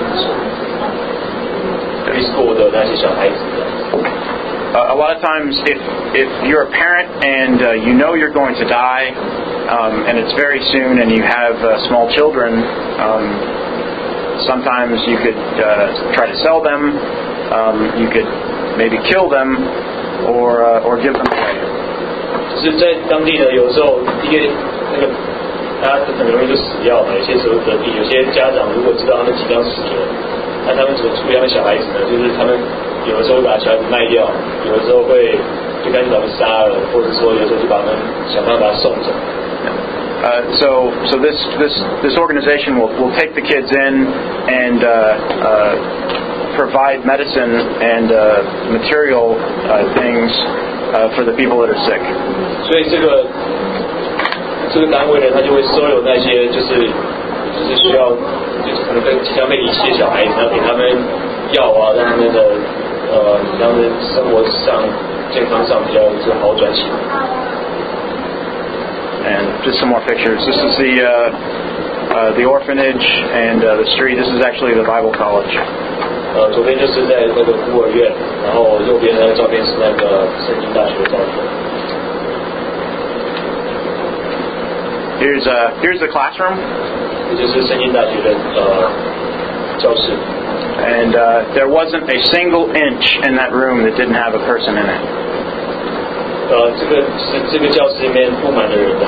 preschool 的那些小孩子。 Uh, a lot of times, if if you're a parent and uh, you know you're going to die, um, and it's very soon, and you have uh, small children, um, sometimes you could uh, try to sell them. Um, you could maybe kill them, or uh, or give them away. 就是在当地呢，有时候因为那个大家很容易就死掉嘛，有些时候得病，有些家长如果知道他们即将死了，那他们怎么处理他们小孩子呢？就是他们有的时候会把小孩子卖掉，有的时候会就干脆把他们杀了，或者说有时候就把他们想办法把他送走。 Uh, so, so this this this organization will will take the kids in and uh, uh, provide medicine and uh, material uh, things uh, for the people that are sick. 所以这个这个单位呢，他就会收留那些就是就是需要就是可能被即将被遗弃的小孩子，然后给他们药啊，让他们的呃让他们生活上健康上比较就好转起来。 And just some more pictures. This is the uh, uh, the orphanage and uh, the street. This is actually the Bible college. 呃，左边就是在那个孤儿院，然后右边那个照片是那个圣经大学的照片。 Here's uh, here's the classroom. 也就是圣经大学的呃教室。 And uh, there wasn't a single inch in that room that didn't have a person in it. 呃，这个是这个教室里面布满了人的。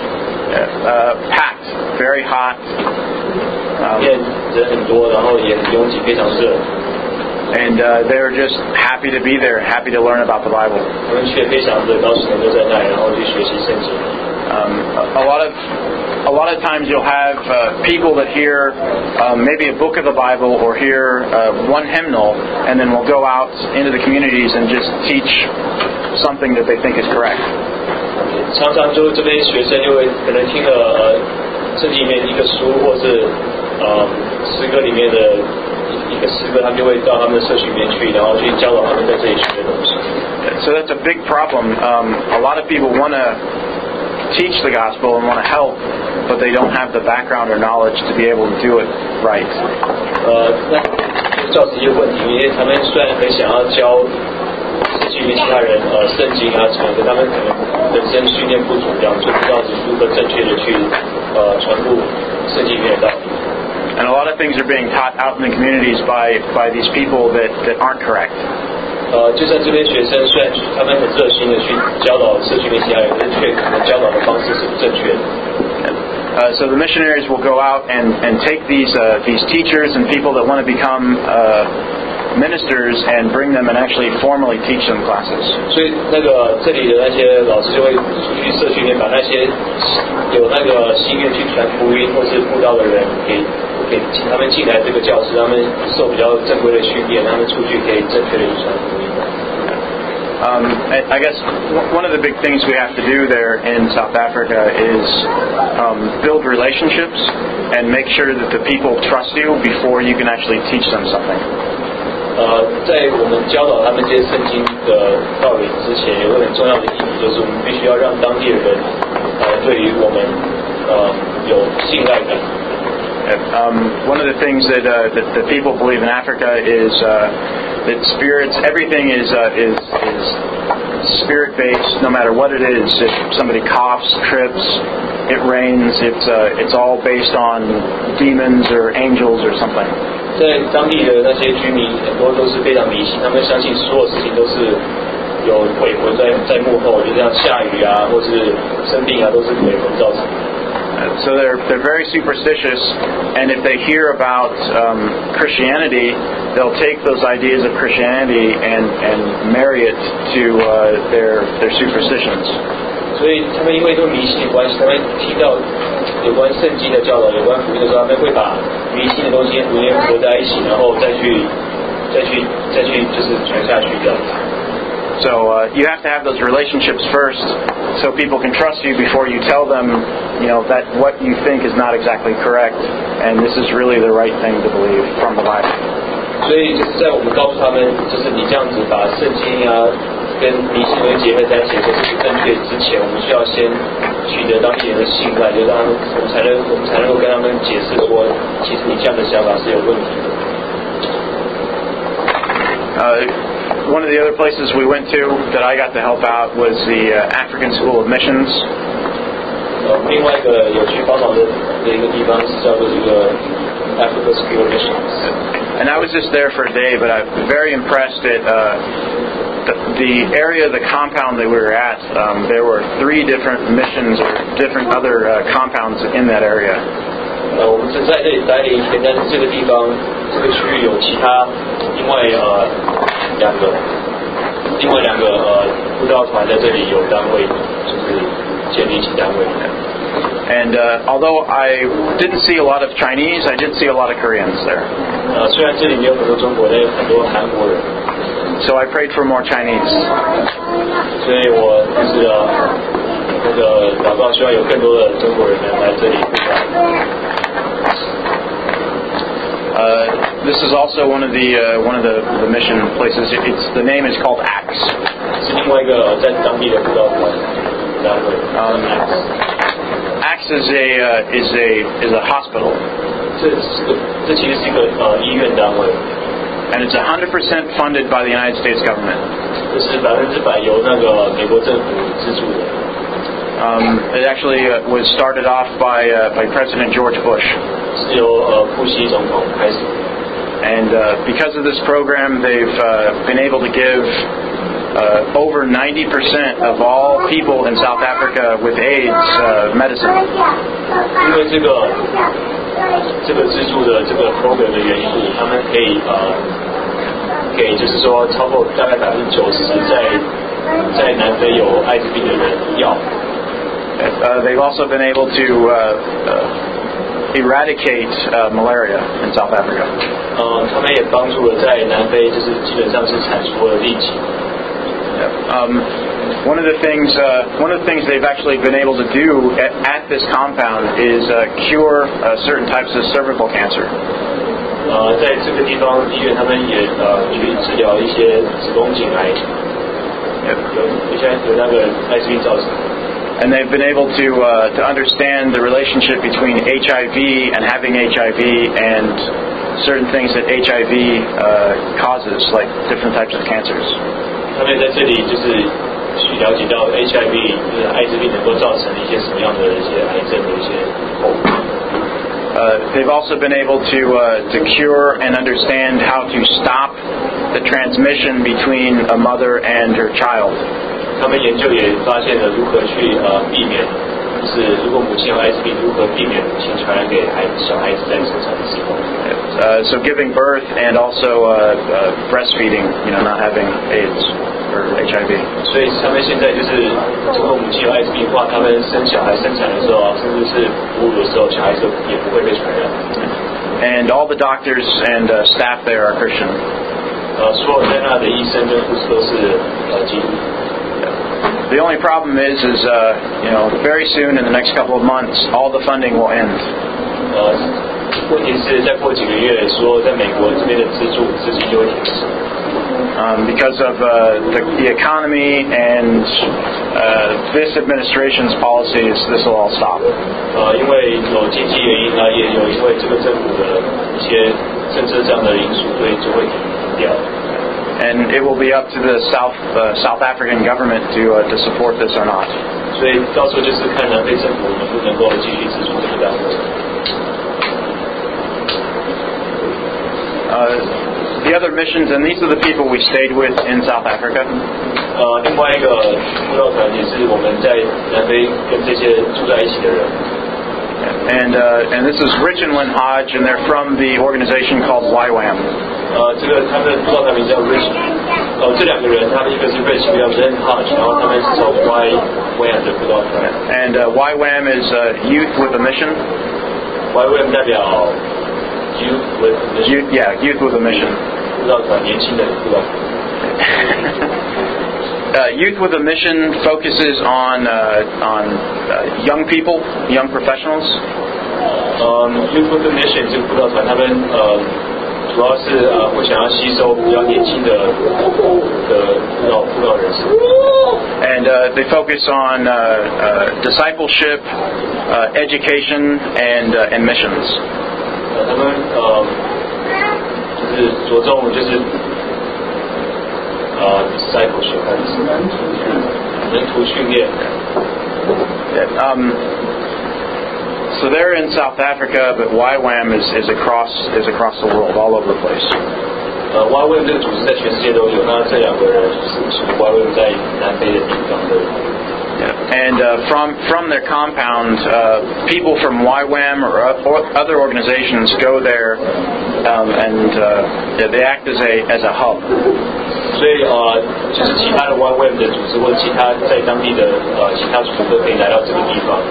Uh, packed, very hot. 里面人很多，然后也很拥挤，非常热。 And uh, they were just happy to be there, happy to learn about the Bible. 他们却非常的高兴能够在那里，然后去学习圣经。 Um, a, a lot of a lot of times you'll have uh, people that hear um, maybe a book of the Bible or hear uh, one hymnal, and then will go out into the communities and just teach something that they think is correct. 常常就这边学生就会可能听了呃圣经里面一个书，或是呃诗歌里面的一个诗歌，他们就会到他们的社区里面去，然后去教导他们在这里学的东西。 So that's a big problem. Um, a lot of people want to teach the gospel and want to help, but they don't have the background or knowledge to be able to do it right. 呃，那造成一些问题，因为他们虽然很想要教社区里面其他人呃圣经啊什么的，他们可能本身训练不足，这样就不知道如何正确的去呃传播圣经里面的道理。 And a lot of things are being taught out in the communities by by these people that, that aren't correct. 呃，就在这边学生虽然他们很热心的去教导社区里面其他人，但却可能教导的方式是不正确的。 Uh, so the missionaries will go out and, and take these uh, these teachers and people that want to become uh, ministers and bring them and actually formally teach them classes. 所以那个这里的那些老师就会出去社区里面把那些有那个心愿去传福音或是布道的人给给请他们进来这个教室，他们受比较正规的训练，他们出去可以正确的去传福音。 Um, I guess one of the big things we have to do there in South Africa is um, build relationships and make sure that the people trust you before you can actually teach them something. 呃，在我们教导他们这些圣经的道理之前，有个很重要的意义，就是我们必须要让当地的人呃对于我们呃有信赖感。 Um, one of the things that, uh, that that people believe in Africa is uh, that spirits, everything is uh, is is spirit-based, no matter what it is. If somebody coughs, trips, it rains, it's uh, it's all based on demons or angels or something. 在当地的那些居民很多都是非常迷信，他们相信所有事情都是有鬼魂在在幕后，就像下雨啊，或是生病啊，都是鬼魂造成的。 So they're they're very superstitious, and if they hear about um, Christianity, they'll take those ideas of Christianity and and marry it to uh, their their superstitions. 所以他们因为这个迷信的关系，他们听到有关圣经的教导、有关福音的时候，他们会把迷信的东西跟福音合在一起，然后再去再去再去就是传下去这样子。 So uh, you have to have those relationships first, so people can trust you before you tell them, you know, that what you think is not exactly correct, and this is really the right thing to believe from the Bible. 所以就是在我们告诉他们，就是你这样子把圣经啊跟迷信的结合在一起，这是不正确之前，我们需要先取得当地人的信赖，就让他们我们才能我们才能够跟他们解释说，其实你这样的想法是有问题的。 Uh, one of the other places we went to that I got to help out was the uh, African School of Missions. 呃，另外一个有去帮忙的的一个地方是叫做这个 African School of Missions. And I was just there for a day, but I'm very impressed at uh, the, the area of the compound that we were at. Um, there were three different missions or different other uh, compounds in that area. 呃，我们是在这里待了一天，但是这个地方这个区域有其他另外呃两个另外两个呃布道团在这里有单位，就是建立起单位。 And uh, although I didn't see a lot of Chinese, I did see a lot of Koreans there. 呃，虽然这里没有很多中国人，很多韩国人。 So I prayed for more Chinese. 所以我就是呃那个祷告，希望有更多的中国人能来这里布道。 Uh, this is also one of the uh, one of the, the mission places. It, it's the name is called Acts. 是另外一个在当地的布道团单位。 Um, Acts is a uh, is a is a hospital. 这是个这其实是一个呃医院单位。 And it's one hundred percent funded by the United States government. 这是百分之百由那个美国政府资助的。 Um, it actually uh, was started off by uh, by President George Bush. 是由呃布希总统开始。 And uh, because of this program, they've uh, been able to give uh, over ninety percent of all people in South Africa with AIDS uh, medicine. 因为这个这个资助的这个 program 的缘故，他们可以呃给就是说超过大概百分之九十在在南非有艾滋病的人药。 Uh, they've also been able to uh, uh, eradicate uh, malaria in South Africa. 呃，他们也帮助了在南非，就是基本上是铲除了痢疾。 Um, one of the things, uh, one of the things they've actually been able to do at, at this compound is uh, cure uh, certain types of cervical cancer. 呃，在这个地方医院，他们也呃去治疗一些子宫颈癌，有有些有那个艾滋病造成。 And they've been able to uh, to understand the relationship between H I V and having H I V and certain things that H I V uh, causes, like different types of cancers. 他们在这里就是去了解到 H I V 就是艾滋病能够造成一些什么样的一些癌症的一些后果。 Uh, they've also been able to uh, to cure and understand how to stop the transmission between a mother and her child. 他们研究也发现了如何去呃避免，就是如果母亲有艾滋病，如何避免母亲传染给孩子小孩子在生产的时候。 Uh, so giving birth and also uh, uh, breastfeeding, you know, not having AIDS or H I V. 所以他们现在就是，如果母亲有艾滋病的话，他们生小孩生产的时候，甚至是哺乳的时候，小孩子也不会被传染。 And all the doctors and uh, staff there are Christian. 呃，所有在那的医生跟护士都是呃基督徒。 The only problem is, is uh, you know, very soon in the next couple of months, all the funding will end. 呃，问题是再过几个月，说在美国这边的资助资金就会停止。 Um, because of uh, the, the economy and uh, this administration's policies, this will all stop. 呃，因为有经济原因啊，也有因为这个政府的一些政策上的因素，所以就会停掉。 and it will be up to the South uh, South African government to uh, to support this or not. 所以到时候就是看南非政府能不能够继续资助这个单位。 Uh, the other missions, and these are the people we stayed with in South Africa. 呃，另外一个布道团也是我们在南非跟这些住在一起的人。 And uh, and this is Rich and Lynn Hodge, and they're from the organization called Y WAM. 呃，这个他们的布道团名叫 Rich， 呃，这两个人，他们一个是 Rich， 一个叫 Lynn Hodge， 然后他们是从 Y WAM 的布道团。 And uh, Y WAM is uh, Youth with a Mission. Y WAM 代表 Youth with a Mission. Youth, yeah, Youth with a Mission. 布道团，年轻的布道团。 Uh, Youth with a Mission focuses on uh, on uh, young people, young professionals. Um, Youth with a Mission 这个布道团，他们呃主要是呃我想要吸收比较年轻的的布道布道人士。 And uh, they focus on uh, uh, discipleship, uh, education, and uh, and missions. 呃，他们呃就是着重就是。呃 discipleship 还是门徒训练。 Yeah, um, so they're in South Africa, but Y WAM is, is across is across the world, all over the place. 呃 Y WAM 这个组织在全世界都有，那这两个人是 Y WAM 在南非的地方的。 Yeah. And uh, from from their compound, uh, people from Y WAM or, or other organizations go there, um, and uh, they act as a as a hub. 所以呃，就是其他的 Y WAM 的组织或者其他在当地的呃其他组织都可以来到这个地方。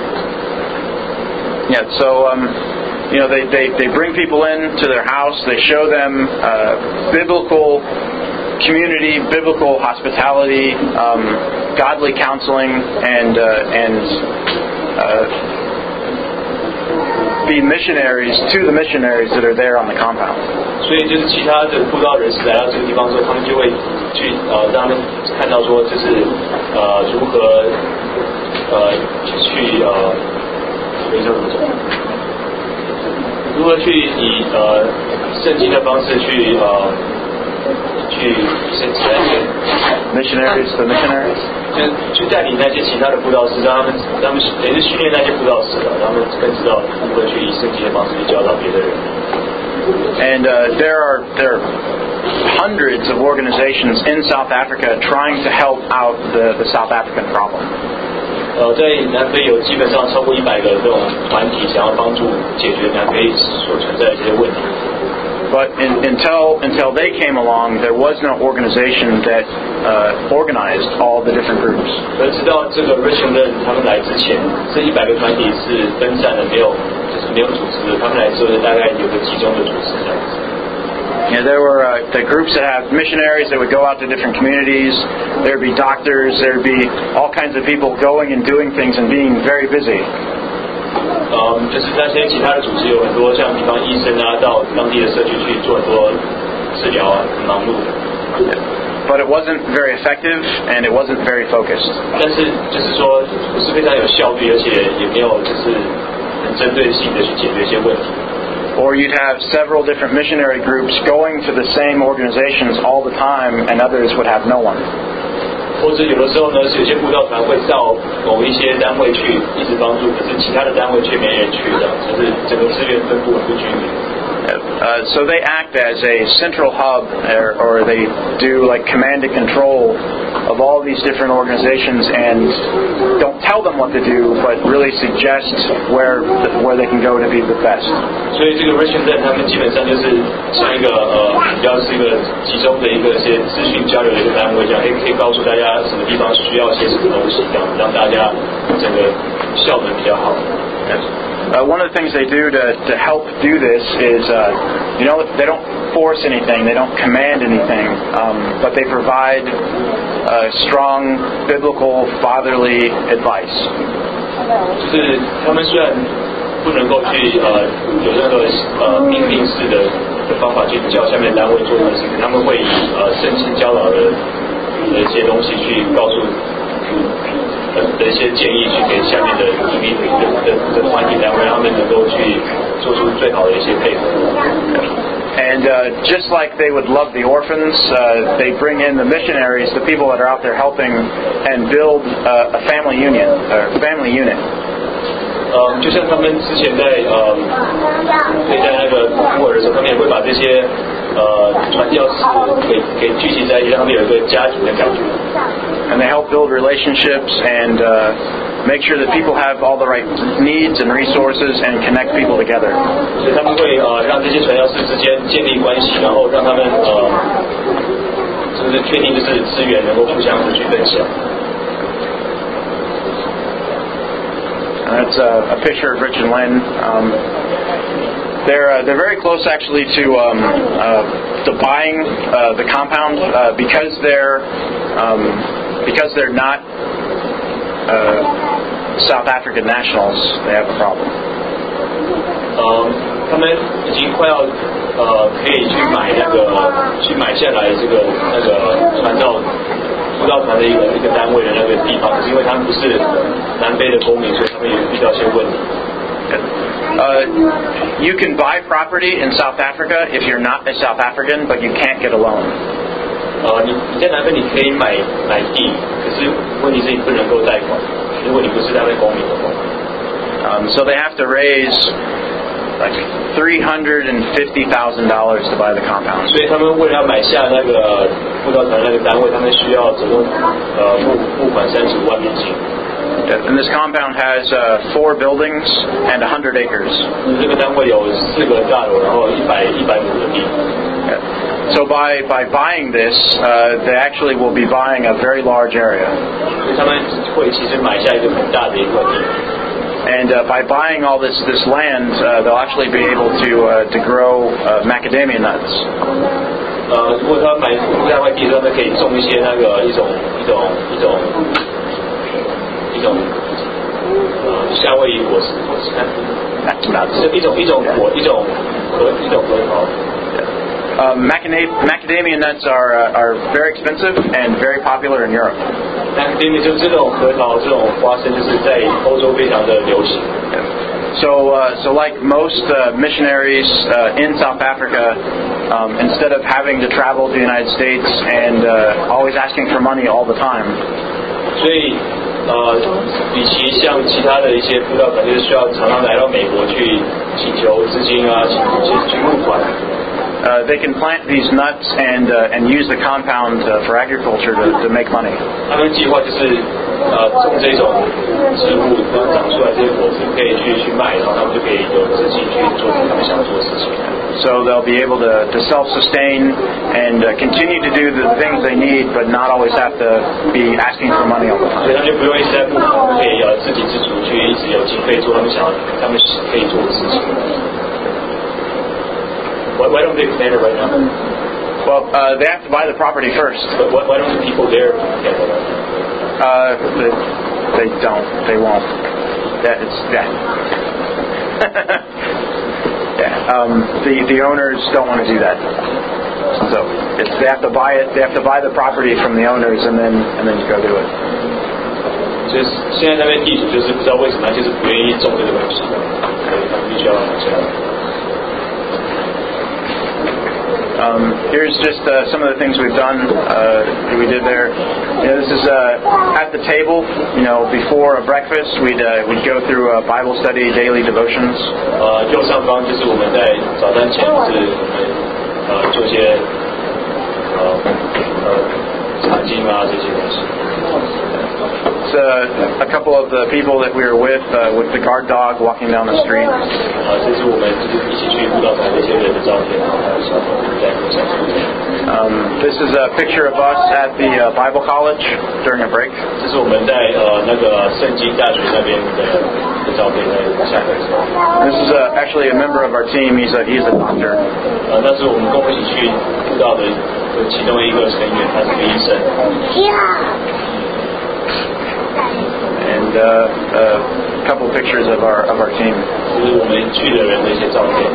Yeah. So um, you know, they, they they bring people into their house. They show them uh, biblical community, biblical hospitality, um, godly counseling, and uh, and uh, be missionaries to the missionaries that are there on the compound. 所以就是其他的布道人士来到这个地方之后，他们就会去呃让他们看到说，就是呃如何呃去呃这个叫怎么讲？如何去以呃圣经的方式去呃去升级那些 missionaries, the missionaries. 就去带领那些其他的布道士，让他们让他们也是训练那些布道士啊，让他们更知道如何去以圣经的方式去教导别的人。 And uh, there are there are hundreds of organizations in South Africa trying to help out the, the South African problem. 呃，在南非有基本上超过一百个这种团体想要帮助解决南非所存在的这些问题。 But in, until until they came along, there was no organization that uh, organized all the different groups. 而直到这个 Richard 他们来之前，这一百个团体是分散的，没有就是没有组织的。他们来之后，大概有个集中的组织这样子。 Yeah, there were uh, the groups that have missionaries that would go out to different communities. There would be doctors. There would be all kinds of people going and doing things and being very busy. 嗯，就是那些其他的组织有很多，像比方医生啊，到当地的社区去做很多治疗啊，很忙碌的。 But it wasn't very effective and it wasn't very focused. 但是就是说不是非常有效率，而且也没有就是很针对性的去解决一些问题。 Or you'd have several different missionary groups going to the same organizations all the time, and others would have no one. 或者有的时候呢，是有些布道团会到某一些单位去一直帮助，可是其他的单位却没人去的，就是整个资源分布很不均匀。 Uh, so they act as a central hub, or, or they do like command and control of all these different organizations, and don't tell them what to do, but really suggest where where they can go to be the best. 所以这个 Richard 他们基本上就是像一个呃，比较是一个集中的一个些资讯交流的一个单位，这样，哎，可以告诉大家什么地方需要些什么东西，这样让大家整个效能比较好。 Uh, one of the things they do to, to help do this is, uh, you know, they don't force anything, they don't command anything, um, but they provide uh, strong biblical fatherly advice. 就是他们虽然不能够去呃有任何呃命令式的的方法去教下面的单位做东西，他们会以呃圣经教导的的一些东西去告诉。的一些建议去给下面的移民的的的团体单位，让他们能够去做出最好的一些配合。 And And uh, just like they would love the orphans, uh, they bring in the missionaries, the people that are out there helping, and build uh, a family union, a family unit. 呃，就像他们之前在呃，可以在那个孤儿的时候，他们也会把这些呃传教士给给聚集在一起，让他们有一个家庭的感觉。 And they help build relationships and uh, make sure that people have all the right needs and resources and connect people together. 所以他们会呃让这些传教士之间建立关系，然后让他们呃，就是确定就是资源能够互相的去分享。 That's a, a picture of Rich and Lynn. Um, they're uh, they're very close actually to um, uh, to buying uh, the compound uh, because they're um, because they're not uh, South African nationals. They have a problem. 呃，他们已经快要呃可以去买那个去买下来这个那个传教辅导团的一个一个单位的那个地方，可是因为他们不是南非的公民，所以他们也遇到一些问题。 Uh, you can buy property in South Africa if you're not a South African, but you can't get a loan. 呃，你你在南非你可以买买地，可是问题是你不能够贷款，如果你不是南非公民的话。 Um, so they have to raise like three hundred and fifty thousand dollars to buy the compound. 所以他们为了要买下那个辅导团那个单位，他们需要总共呃付付款三十五万美金。 And this compound has uh, four buildings and one hundred acres. 这个单位有四个大楼，然后一百一百亩的地。 So by by buying this, uh, they actually will be buying a very large area. 所以他们会其实买下一个很大的一块地。 And uh, by buying all this this land, uh, they'll actually be able to uh, to grow uh, macadamia nuts. 呃，如果他买这块地，他们可以种一些那个一种一种一种一种呃夏威夷果实果实， That's nuts. 是一种一种果一种核一种核桃。 Uh, macadamia, macadamia nuts are uh, are very expensive and very popular in Europe. 那因为就这种核桃这种花生，就是在欧洲非常的流行。 So, uh, so like most uh, missionaries uh, in South Africa, um, instead of having to travel to the United States and uh, always asking for money all the time, 所以呃，比起像其他的一些辅导团，就是需要常常来到美国去请求资金啊，请去去募款。 Uh, they can plant these nuts and uh, and use the compound uh, for agriculture to, to make money. 他们计划就是呃种这种植物，然后长出来这些果子可以去去卖，然后他们就可以有资金去做他们想做的事情。 So they'll be able to, to self-sustain and uh, continue to do the things they need, but not always have to be asking for money all the 所以 time. 他们就不用一直在募款，他们可以呃自给自足，去一直有经费做他们想要他们可以做的事情。 Why, why don't they plant it right now? Well, uh, they have to buy the property first. But why, why don't the people there plant it? Uh, they, they don't. They won't. That it's yeah. yeah. Um, the the owners don't want to do that. So it's they have to buy it. They have to buy the property from the owners and then and then go do it. 就是现在那边地主就是不知道为什么，就是不愿意种这个东西，所以他们必须要买下来。 Um, here's just uh, some of the things we've done. Uh, we did there. You know, this is uh, at the table. You know, before a breakfast, we'd uh, we'd go through a Bible study, daily devotions. 呃，右上方就是我们在早餐前是我们呃做些呃呃查经啊这些东西。 It's uh, a couple of the people that we were with, uh, with the guard dog walking down the street. 啊，这是我们就是一起去辅导团的一些人的照片，然后还有小朋友在分享。 Um, this is a picture of us at the uh, Bible college during a break. 这是我们在呃那个圣经大学那边的的照片，在下课的时候。 This is uh, actually a member of our team. He's a he's a doctor. 呃，那是我们跟我一起去辅导的其中一个成员，他是个医生。 And uh, a couple pictures of our of our team. 这是我们去的人的一些照片。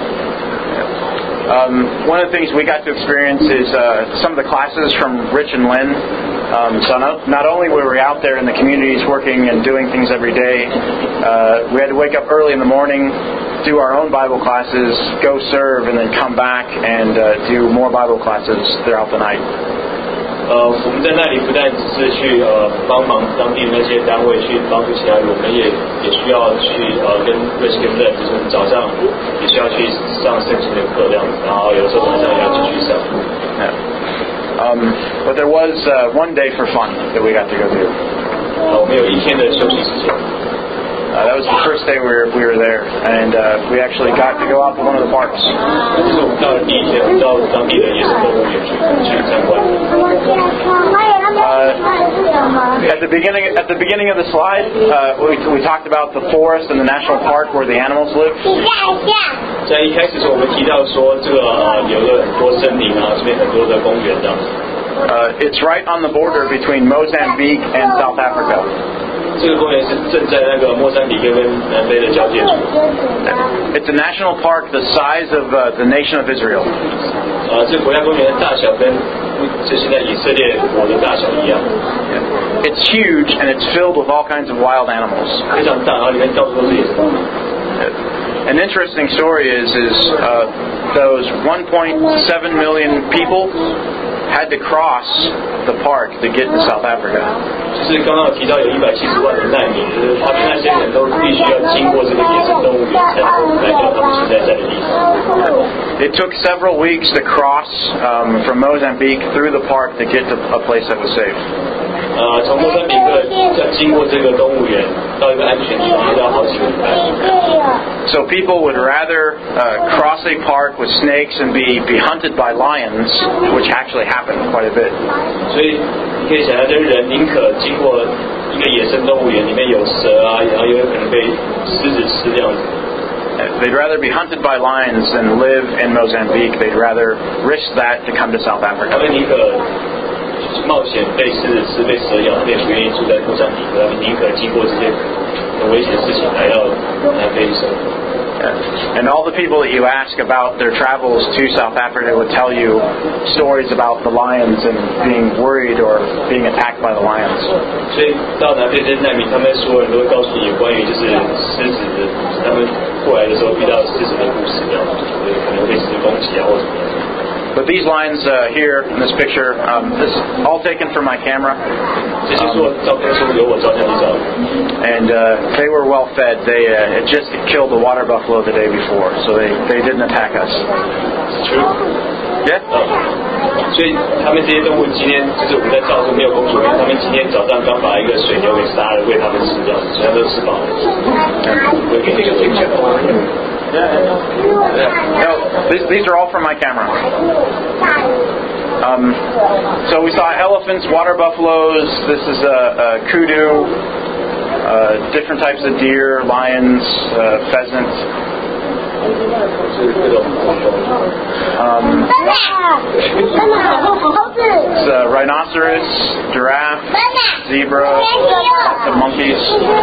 Um, one of the things we got to experience is uh, some of the classes from Rich and Lynn. Um, so not, not only were we out there in the communities working and doing things every day, uh, we had to wake up early in the morning do our own Bible classes, go serve, and then come back and uh, do more Bible classes throughout the night. 呃，我们在那里不但只是去呃帮忙当地那些单位去帮助其他人，我们也也需要去呃跟瑞士跟认，就是我们早上也需要去上圣经的课这样子，然后有时候晚上也要继续上。 Yeah. Um, but there was uh, one day for fun that we got to go do. 呃，我们有一天的休息时间。 Uh, that was the first day we were we were there, and uh, we actually got to go out to one of the parks. 这是我们到的第一天，我们到当地的野生动物园去去参观。Uh, at the beginning, at the beginning of the slide, uh, we we talked about the forest and the national park where the animals live. 在一开始的时候，我们提到说这个呃有了很多森林啊，这边很多的公园这样子。 Uh, it's right on the border between Mozambique and South Africa. 这个公园是正在那个莫桑比克跟南非的交界处。 It's a national park the size of uh, the nation of Israel. 呃，这国家公园的大小跟就现在以色列国的大小一样。 It's huge and it's filled with all kinds of wild animals. 非常大，然后里面到处都是野生动物。 An interesting story is is uh, those one point seven million people had to cross the park to get to South Africa. 就是刚刚有提到有一百七十万的难民，就是他们那些人都必须要经过这个野生动物园才能来到他们现在在的地方。 It took several weeks to cross um, from Mozambique through the park to get to a place that was safe. 呃，从莫桑比克要经过这个动物园到一个安全地方，要好几个礼拜。 So people would rather uh, cross a park with snakes and be, be hunted by lions, which actually happened quite a bit. 所以你可以想象，这人宁可经过一个野生动物园，里面有蛇啊，然后也有可能被狮子吃这样子。 They'd rather be hunted by lions than live in Mozambique. They'd rather risk that to come to South 他 Africa. 们宁可冒险被狮子吃、被蛇咬，他们也不愿意住在莫桑比克，他们宁可经过这些很危险的事情来到南非生活。 And all the people that you ask about their travels to South Africa would tell you stories about the lions and being worried or being attacked by the lions. 所以到南非这些难民，他们所有人都会告诉你有关于就是狮子的，他们过来的时候遇到狮子的故事，这样就是可能被狮子攻击啊或什么的。 But these lines uh, here in this picture, um, this is all taken from my camera. 这些说照片是由我照相机照的。 And uh, they were well fed. They uh, had just killed the water buffalo the day before, so they, they didn't attack us. True. Yeah. 所以他们这些动物今天就是我们在照的时候没有工作人员，他们今天早上刚把一个水牛给杀了，喂他们吃掉，所以他们都吃饱了。我给这个 picture。 No, these, these are all from my camera. Um, so we saw elephants, water buffaloes. This is a, a kudu, uh, different types of deer, lions, uh, pheasant. Um, it's a rhinoceros, giraffe, zebra, lots of monkeys.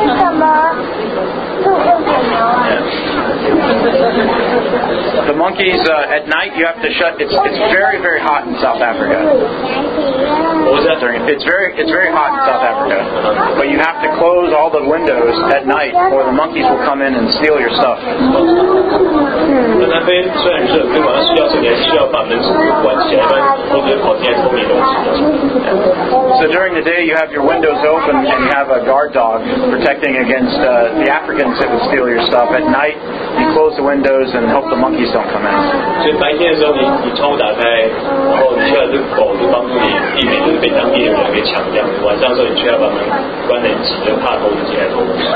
The monkeys uh, at night you have to shut. It's it's very very hot in South Africa. What was that? It's very it's very hot in South Africa, but you have to close all the windows at night, or the monkeys will come in and steal your stuff. 南非虽然热，可是晚上睡觉时你还是需要把门关起来，不然偷贼跑进来偷你东西。 So during the day you have your windows open and you have a guard dog protecting against uh, the Africans that would steal your stuff. At night you close the windows and hope the monkeys don't come in. 所以白天的时候你你窗户打开，然后你需要这个狗就帮助你避免就是被当地的人给抢这样子。晚上的时候你需要把门关得很紧，就怕偷子进来偷东西。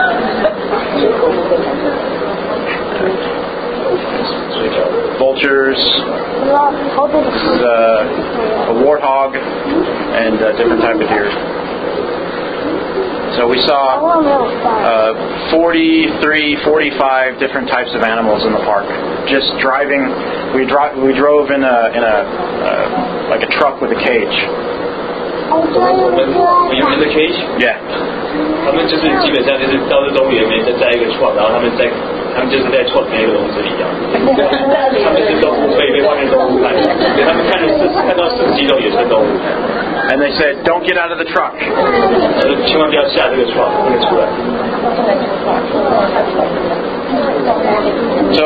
Vultures, this is a, a warthog, and a different type of deer. So we saw uh, forty-three, forty-five different types of animals in the park. Just driving, we, dro- we drove in a in a uh, like a truck with a cage. Were you in the cage? Yeah. 他们就是基本上就是到这动物园里面再在一个窗，然后他们在他们就是在窗那个笼子里一样。他们是动物，所以被外面动物看，所以他们看的是看到是几种野生动物。 And they said, "Don't get out of the truck." 千万不要下这个窗，不能出来。 So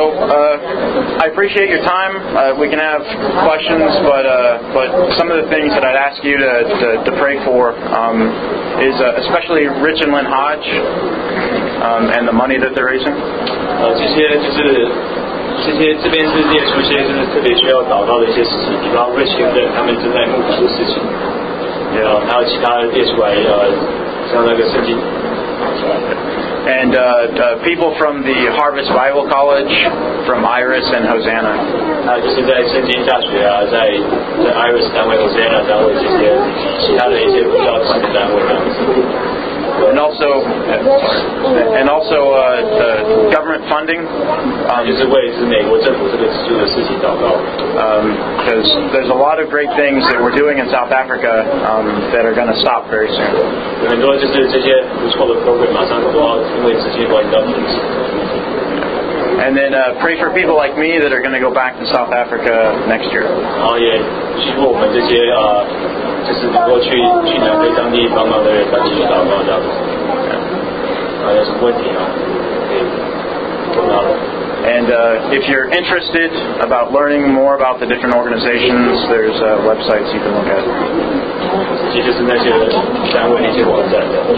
appreciate your time. Uh, we can have questions, but uh, but some of the things that I'd ask you to to, to pray for um, is uh, especially Rich and Lynn Hodge um, and the money that they're raising. 呃，这些就是这些这边是列出一些就是特别需要祷告的一些事情，比方 Rich 跟 Lynn 他们正在募款的事情，呃，还有其他列出来呃，像那个圣经。 And uh, uh, people from the Harvest Bible College, from Iris and Hosanna. 还有就是在圣经大学啊，在在 Iris 单位、Hosanna 单位这些其他的一些辅导团的单位这样子。 And also, and also uh, uh, government funding. Um, 就是为是美国政府这个资助的事情祷告。 Because um, there's a lot of great things that we're doing in South Africa um, that are going to stop very soon. 有很多就是这些不错的 program 马上都要因为资金关系到停止。 And then uh, pray for people like me that are going to go back to South Africa next year. 然后也希望我们这些呃，就是能够去去南非当地帮忙的人，赶紧去祷告这样子。啊，有什么问题啊？可以问到了。 And uh, if you're interested about learning more about the different organizations, there's uh, websites you can look at. 这些就是那些单位的一些网站的。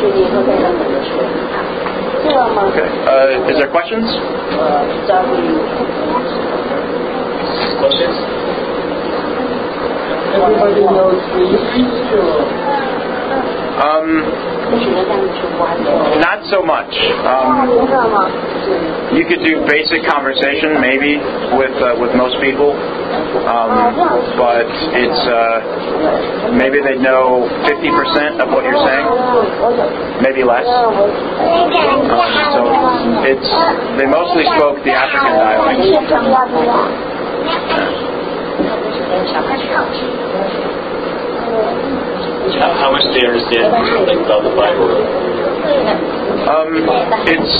Okay. Uh, is there questions? Questions? Everybody knows the Um, not so much. Um, you could do basic conversation maybe with uh, with most people, um, but it's uh, maybe they know fifty percent of what you're saying, maybe less. Um, so it's they mostly spoke the African dialect. How much do they understand like, about the Bible? Um, it's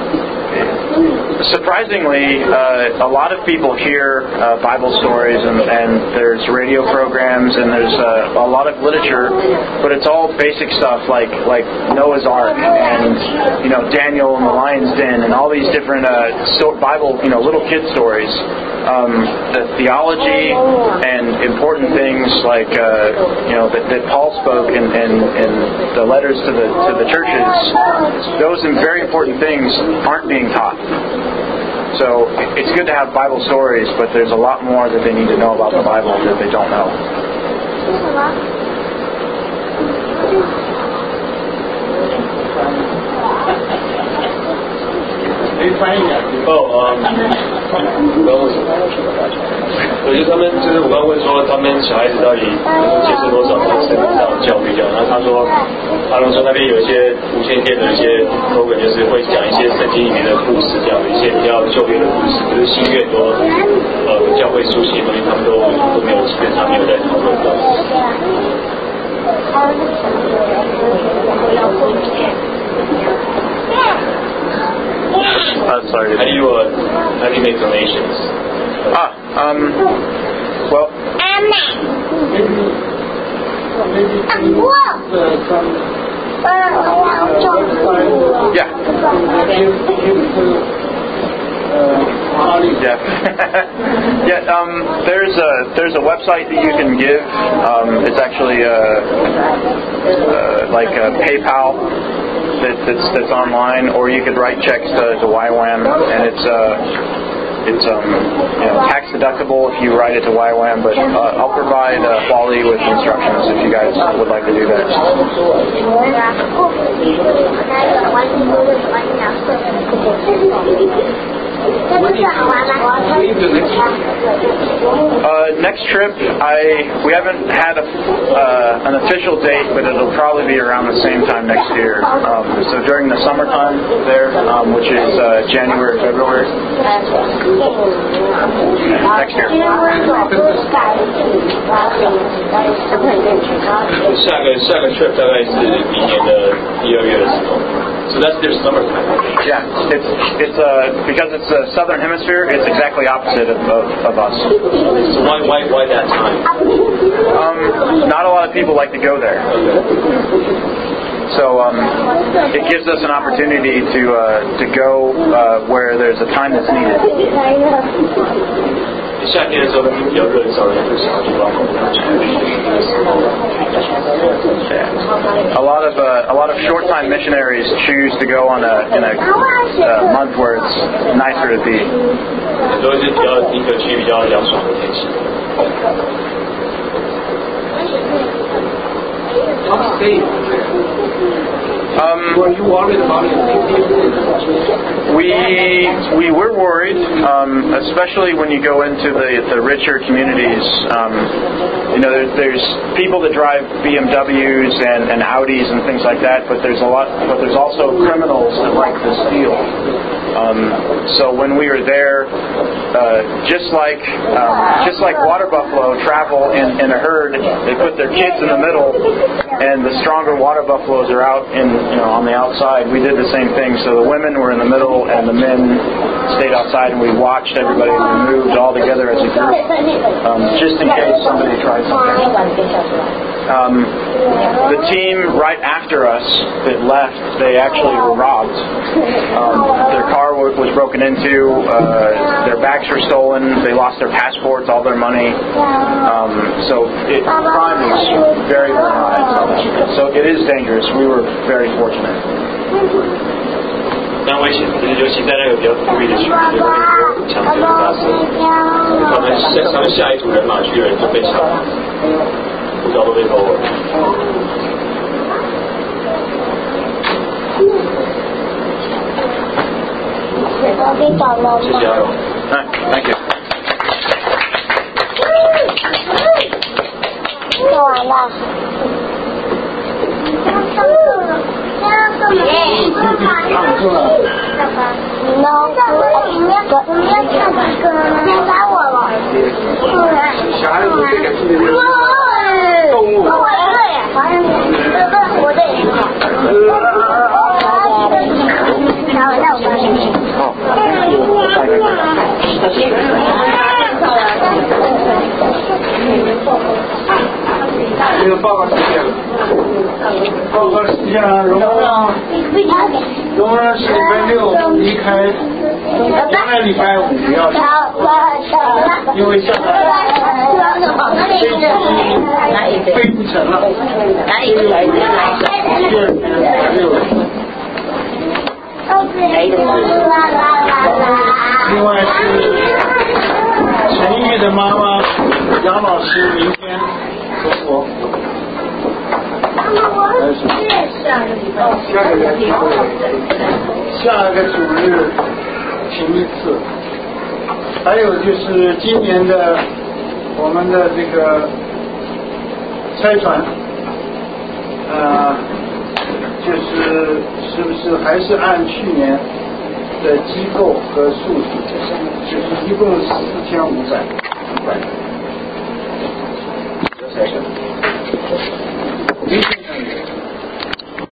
surprisingly uh, a lot of people hear uh, Bible stories, and, and there's radio programs, and there's uh, a lot of literature, but it's all basic stuff like like Noah's Ark and you know Daniel and the lion's den and all these different uh, so Bible you know little kid stories. Um, the theology and important things like uh, you know that, that Paul spoke in, in, in the letters to the to the churches, those and very important things aren't being taught. So it's good to have Bible stories, but there's a lot more that they need to know about the Bible that they don't know. 哦，嗯，我刚问什么？我觉得他们就是我刚问说，他们小孩子到底能接受多少这个生命上的教育这样？然后他说，阿龙说那边有一些无线电的一些 program， 就是会讲一些圣经里面的故事，这样的一些比较旧约的故事，就是新约多呃教会书信的东西，他们都都没有，基本上没有在讨论到。 Uh, sorry. How do you uh, how do you make donations? Ah, um, well. Yeah. Yeah. yeah. Um, there's a there's a website that you can give. Um, it's actually uh, uh, like a PayPal. That, that's that's online, or you could write checks to, to Y WAM, and it's uh it's um you know tax deductible if you write it to Y WAM. But uh, I'll provide uh, Wally with instructions if you guys would like to do that. Uh, next trip, I we haven't had a, uh, an official date, but it'll probably be around the same time next year. Um, so during the summertime there, um, which is uh, January, February. Next year. 下个下个 trip 大概是明年的一二月的时候。So that's their summertime. Yeah, it's it's uh because it's the southern hemisphere. It's exactly opposite of, of, of us. So why why why that time? Um, not a lot of people like to go there. So um, it gives us an opportunity to uh, to go uh, where there's a time that's needed. 夏天的时候比较热，很少人会想要去帮狗。 A lot of uh, a lot of short-time missionaries choose to go on a in a uh, month where it's nicer to be. 很多是比较一个去比较凉爽的天气。 Um, Were you worried about it? we we were worried, um, especially when you go into the, the richer communities. Um, you know, there, there's people that drive B M Ws and, and Audis and things like that, but there's a lot, but there's also criminals that like to steal. Um, so when we were there, uh, just like um, just like water buffalo travel in, in a herd, they put their kids in the middle, and the stronger water buffaloes are out in you know on the outside. We did the same thing. So the women were in the middle, and the men stayed outside, and we watched everybody. We moved all together as a group, um, just in case somebody tried something. Um, the team right after us that left, they actually were robbed. Um, their car was broken into, uh, their bags were stolen, they lost their passports, all their money. Um, so it, crime is very, very high. So it is dangerous. We were very fortunate. 但危险，就是尤其在那个比较富裕的区域，就会很多抢劫的发生。他们下他们下一组人马去的人就被抢，护照都被偷了。谢谢阿荣。 Alright, thank you. 做完了。你呢？我们要看这个，先打我了。 小孩子最感兴趣的就是动物。 我对，这个我对。好，那我帮你。 这个报告时间了。报告时间了，容让容让是礼拜六离开，原来礼拜五要去，因为下来飞机飞不成了，所以第二天礼拜六。另外是陈玉的妈妈杨老师明天回国。下个礼拜，下个礼拜，下个主日停一次。还有就是今年的我们的这个拆船，呃，就是是不是还是按去年的机构和数字，就是一共四千五百五百。明天